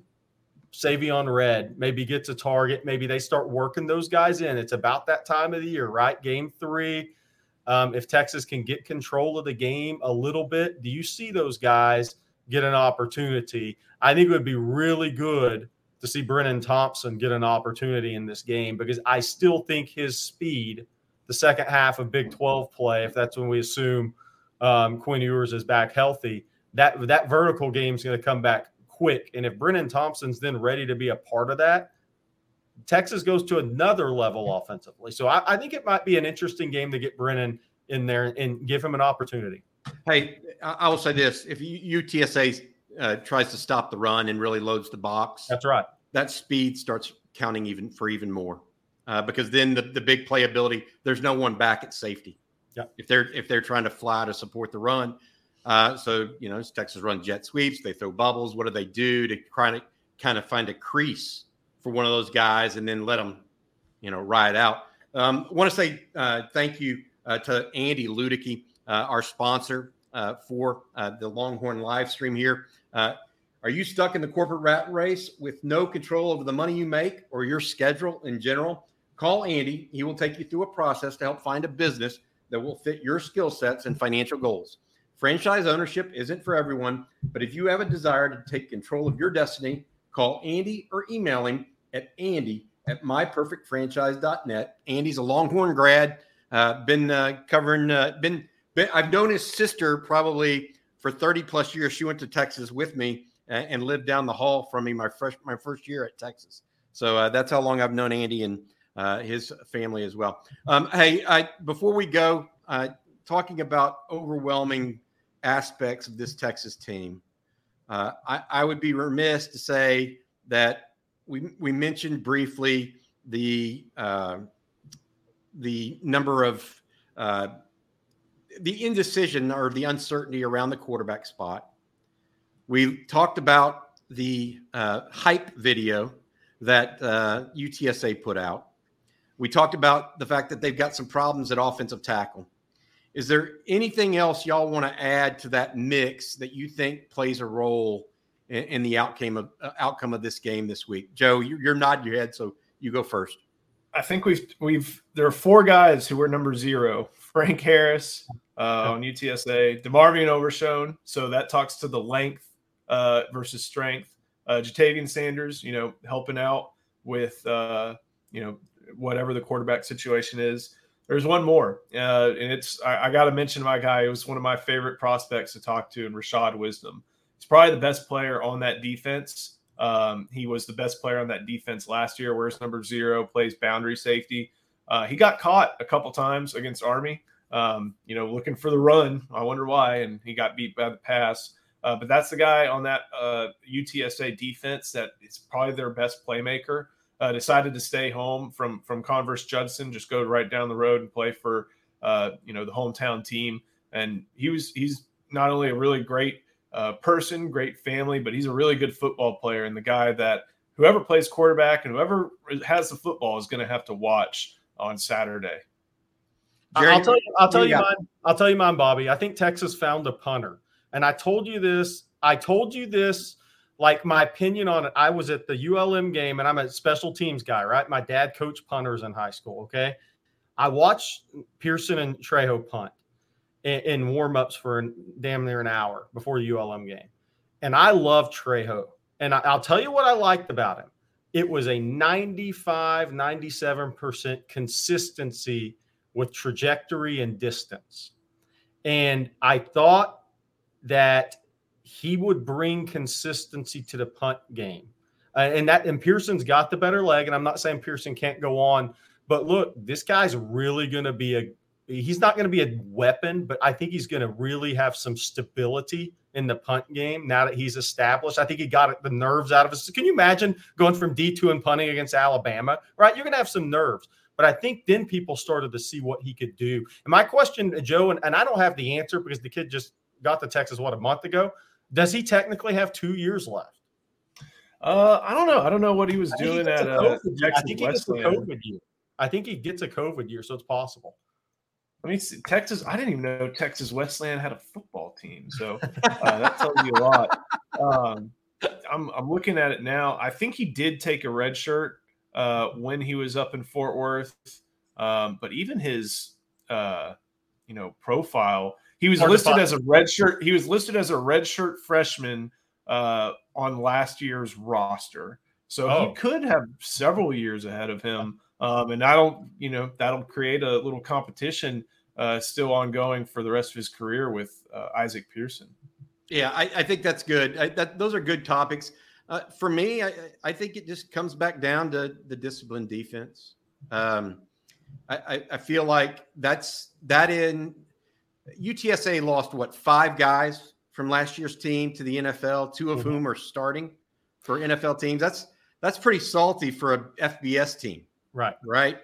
Savion Red maybe gets a target. Maybe they start working those guys in. It's about that time of the year, right? Game three. Um, if Texas can get control of the game a little bit, do you see those guys get an opportunity? I think it would be really good to see Brennan Thompson get an opportunity in this game, because I still think his speed, the second half of Big twelve play, if that's when we assume um, Quinn Ewers is back healthy, that, that vertical game is going to come back quick. And if Brennan Thompson's then ready to be a part of that, Texas goes to another level offensively. So I, I think it might be an interesting game to get Brennan in there and give him an opportunity. Hey, I will say this. If U T S A uh, tries to stop the run and really loads the box, that's right. That speed starts counting even for even more, uh, because then the, the big playability, there's no one back at safety. Yeah. If they're if they're trying to fly to support the run, uh, so you know Texas run jet sweeps, they throw bubbles. What do they do to try to kind of find a crease for one of those guys and then let them, you know, ride out? Um, I want to say uh, thank you uh, to Andy Ludicky, uh, our sponsor uh, for uh, the Longhorn live stream here. Uh, Are you stuck in the corporate rat race with no control over the money you make or your schedule in general? Call Andy. He will take you through a process to help find a business that will fit your skill sets and financial goals. Franchise ownership isn't for everyone, but if you have a desire to take control of your destiny, call Andy or email him at Andy at my perfect franchise dot net. Andy's a Longhorn grad, uh, been uh, covering, uh, been, been, I've known his sister probably for thirty plus years. She went to Texas with me and lived down the hall from me my first my first year at Texas. So uh, that's how long I've known Andy and uh, his family as well. Um, hey, I, before we go, uh, talking about overwhelming aspects of this Texas team, uh, I, I would be remiss to say that we we mentioned briefly the uh, the number of uh, the indecision or the uncertainty around the quarterback spot. We talked about the uh, hype video that uh, U T S A put out. We talked about the fact that they've got some problems at offensive tackle. Is there anything else y'all want to add to that mix that you think plays a role in, in the outcome of uh, outcome of this game this week? Joe, you, you're nodding your head, so you go first. I think we've we've there are four guys who were number zero. Frank Harris uh, on U T S A, DeMarvion Overshone. So that talks to the length Uh, versus strength. Uh, Jatavian Sanders, you know, helping out with, uh, you know, whatever the quarterback situation is. There's one more, uh, and it's I, I got to mention my guy. It was one of my favorite prospects to talk to, and Rashad Wisdom. He's probably the best player on that defense. Um, he was the best player on that defense last year. Wears number zero, plays boundary safety. Uh, he got caught a couple times against Army, um, you know, looking for the run. I wonder why, and he got beat by the pass. Uh, but that's the guy on that uh, U T S A defense that is probably their best playmaker. Uh, decided to stay home from from Converse Judson, just go right down the road and play for uh, you know the hometown team. And he was he's not only a really great uh, person, great family, but he's a really good football player and the guy that whoever plays quarterback and whoever has the football is going to have to watch on Saturday. Jerry, I'll tell you. I'll tell you, you mine. I'll tell you mine, Bobby. I think Texas found a punter. And I told you this, I told you this, like my opinion on it. I was at the U L M game and I'm a special teams guy, right? My dad coached punters in high school. Okay. I watched Pearson and Trejo punt in, in warm-ups for an, damn near an hour before the U L M game. And I love Trejo. And I, I'll tell you what I liked about him. It was a ninety-five, ninety-seven percent consistency with trajectory and distance. And I thought that he would bring consistency to the punt game. Uh, and that and Pearson's got the better leg. And I'm not saying Pearson can't go on, but look, this guy's really going to be a he's not going to be a weapon, but I think he's going to really have some stability in the punt game now that he's established. I think he got the nerves out of us. Can you imagine going from D two and punting against Alabama, right? You're going to have some nerves. But I think then people started to see what he could do. And my question, Joe, and, and I don't have the answer because the kid just got to Texas, what, a month ago? Does he technically have two years left? Uh, I don't know. I don't know what he was I think he doing gets at a uh, COVID year. I Texas think he gets a Wesleyan. COVID year. I think he gets a COVID year, so it's possible. I mean, Texas. I didn't even know Texas Wesleyan had a football team, so uh, that tells you a lot. Um, I'm I'm looking at it now. I think he did take a red shirt uh, when he was up in Fort Worth, um, but even his uh, you know profile, he was Hard to listed find. as a red shirt. He was listed as a red shirt freshman uh, on last year's roster, so Oh. he could have several years ahead of him. Um, and I don't, you know, that'll create a little competition uh, still ongoing for the rest of his career with uh, Isaac Pearson. Yeah, I, I think that's good. I, that those are good topics. Uh, for me, I, I think it just comes back down to the disciplined defense. Um, I, I, I feel like that's that in U T S A lost what five guys from last year's team to the N F L, two of mm-hmm. whom are starting for N F L teams. That's that's pretty salty for a F B S team. Right. Right.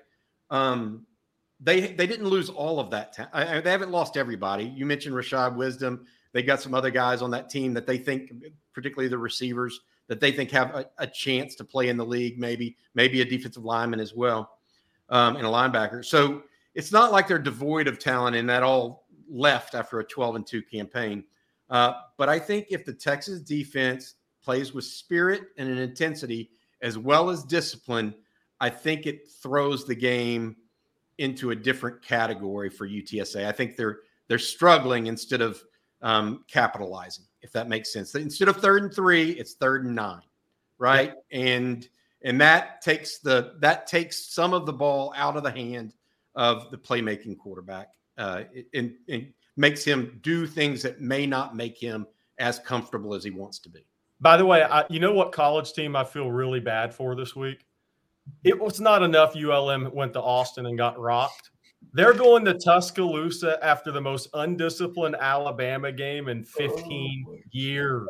Um, they they didn't lose all of that. Ta- I, they haven't lost everybody. You mentioned Rashad Wisdom. They got some other guys on that team that they think, particularly the receivers, that they think have a, a chance to play in the league, maybe, maybe a defensive lineman as well, um, and a linebacker. So it's not like they're devoid of talent and that all left after a twelve and two campaign. Uh, but I think if the Texas defense plays with spirit and an intensity as well as discipline, I think it throws the game into a different category for U T S A. I think they're they're struggling instead of um, capitalizing, if that makes sense. Instead of third and three, it's third and nine, right? Yeah. And and that takes the that takes some of the ball out of the hand of the playmaking quarterback, uh, and, and makes him do things that may not make him as comfortable as he wants to be. By the way, I, you know what college team I feel really bad for this week? It was not enough U L M went to Austin and got rocked. They're going to Tuscaloosa after the most undisciplined Alabama game in fifteen oh, years.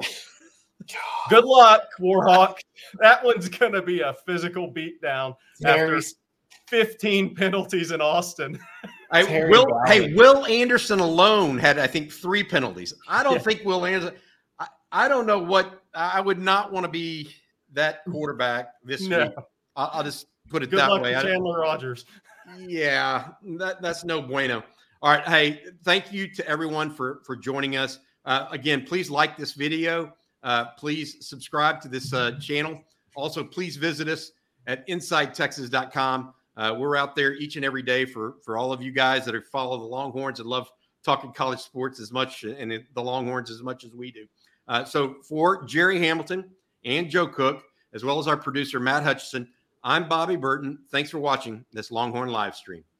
God. Good luck, Warhawk. That one's going to be a physical beatdown Terry. After fifteen penalties in Austin. I, Will, hey, Will Anderson alone had, I think, three penalties. I don't yeah. think Will Anderson I, – I don't know what – I would not want to be that quarterback this no. week. I'll, I'll just put it Good that luck way. To Chandler Rogers. Yeah, that, that's no bueno. All right. Hey, thank you to everyone for, for joining us. Uh, again, please like this video. Uh, please subscribe to this uh, channel. Also, please visit us at inside texas dot com. Uh, we're out there each and every day for, for all of you guys that are follow the Longhorns and love talking college sports as much and the Longhorns as much as we do. Uh, so for Jerry Hamilton and Joe Cook, as well as our producer, Matt Hutchison, I'm Bobby Burton. Thanks for watching this Longhorn live stream.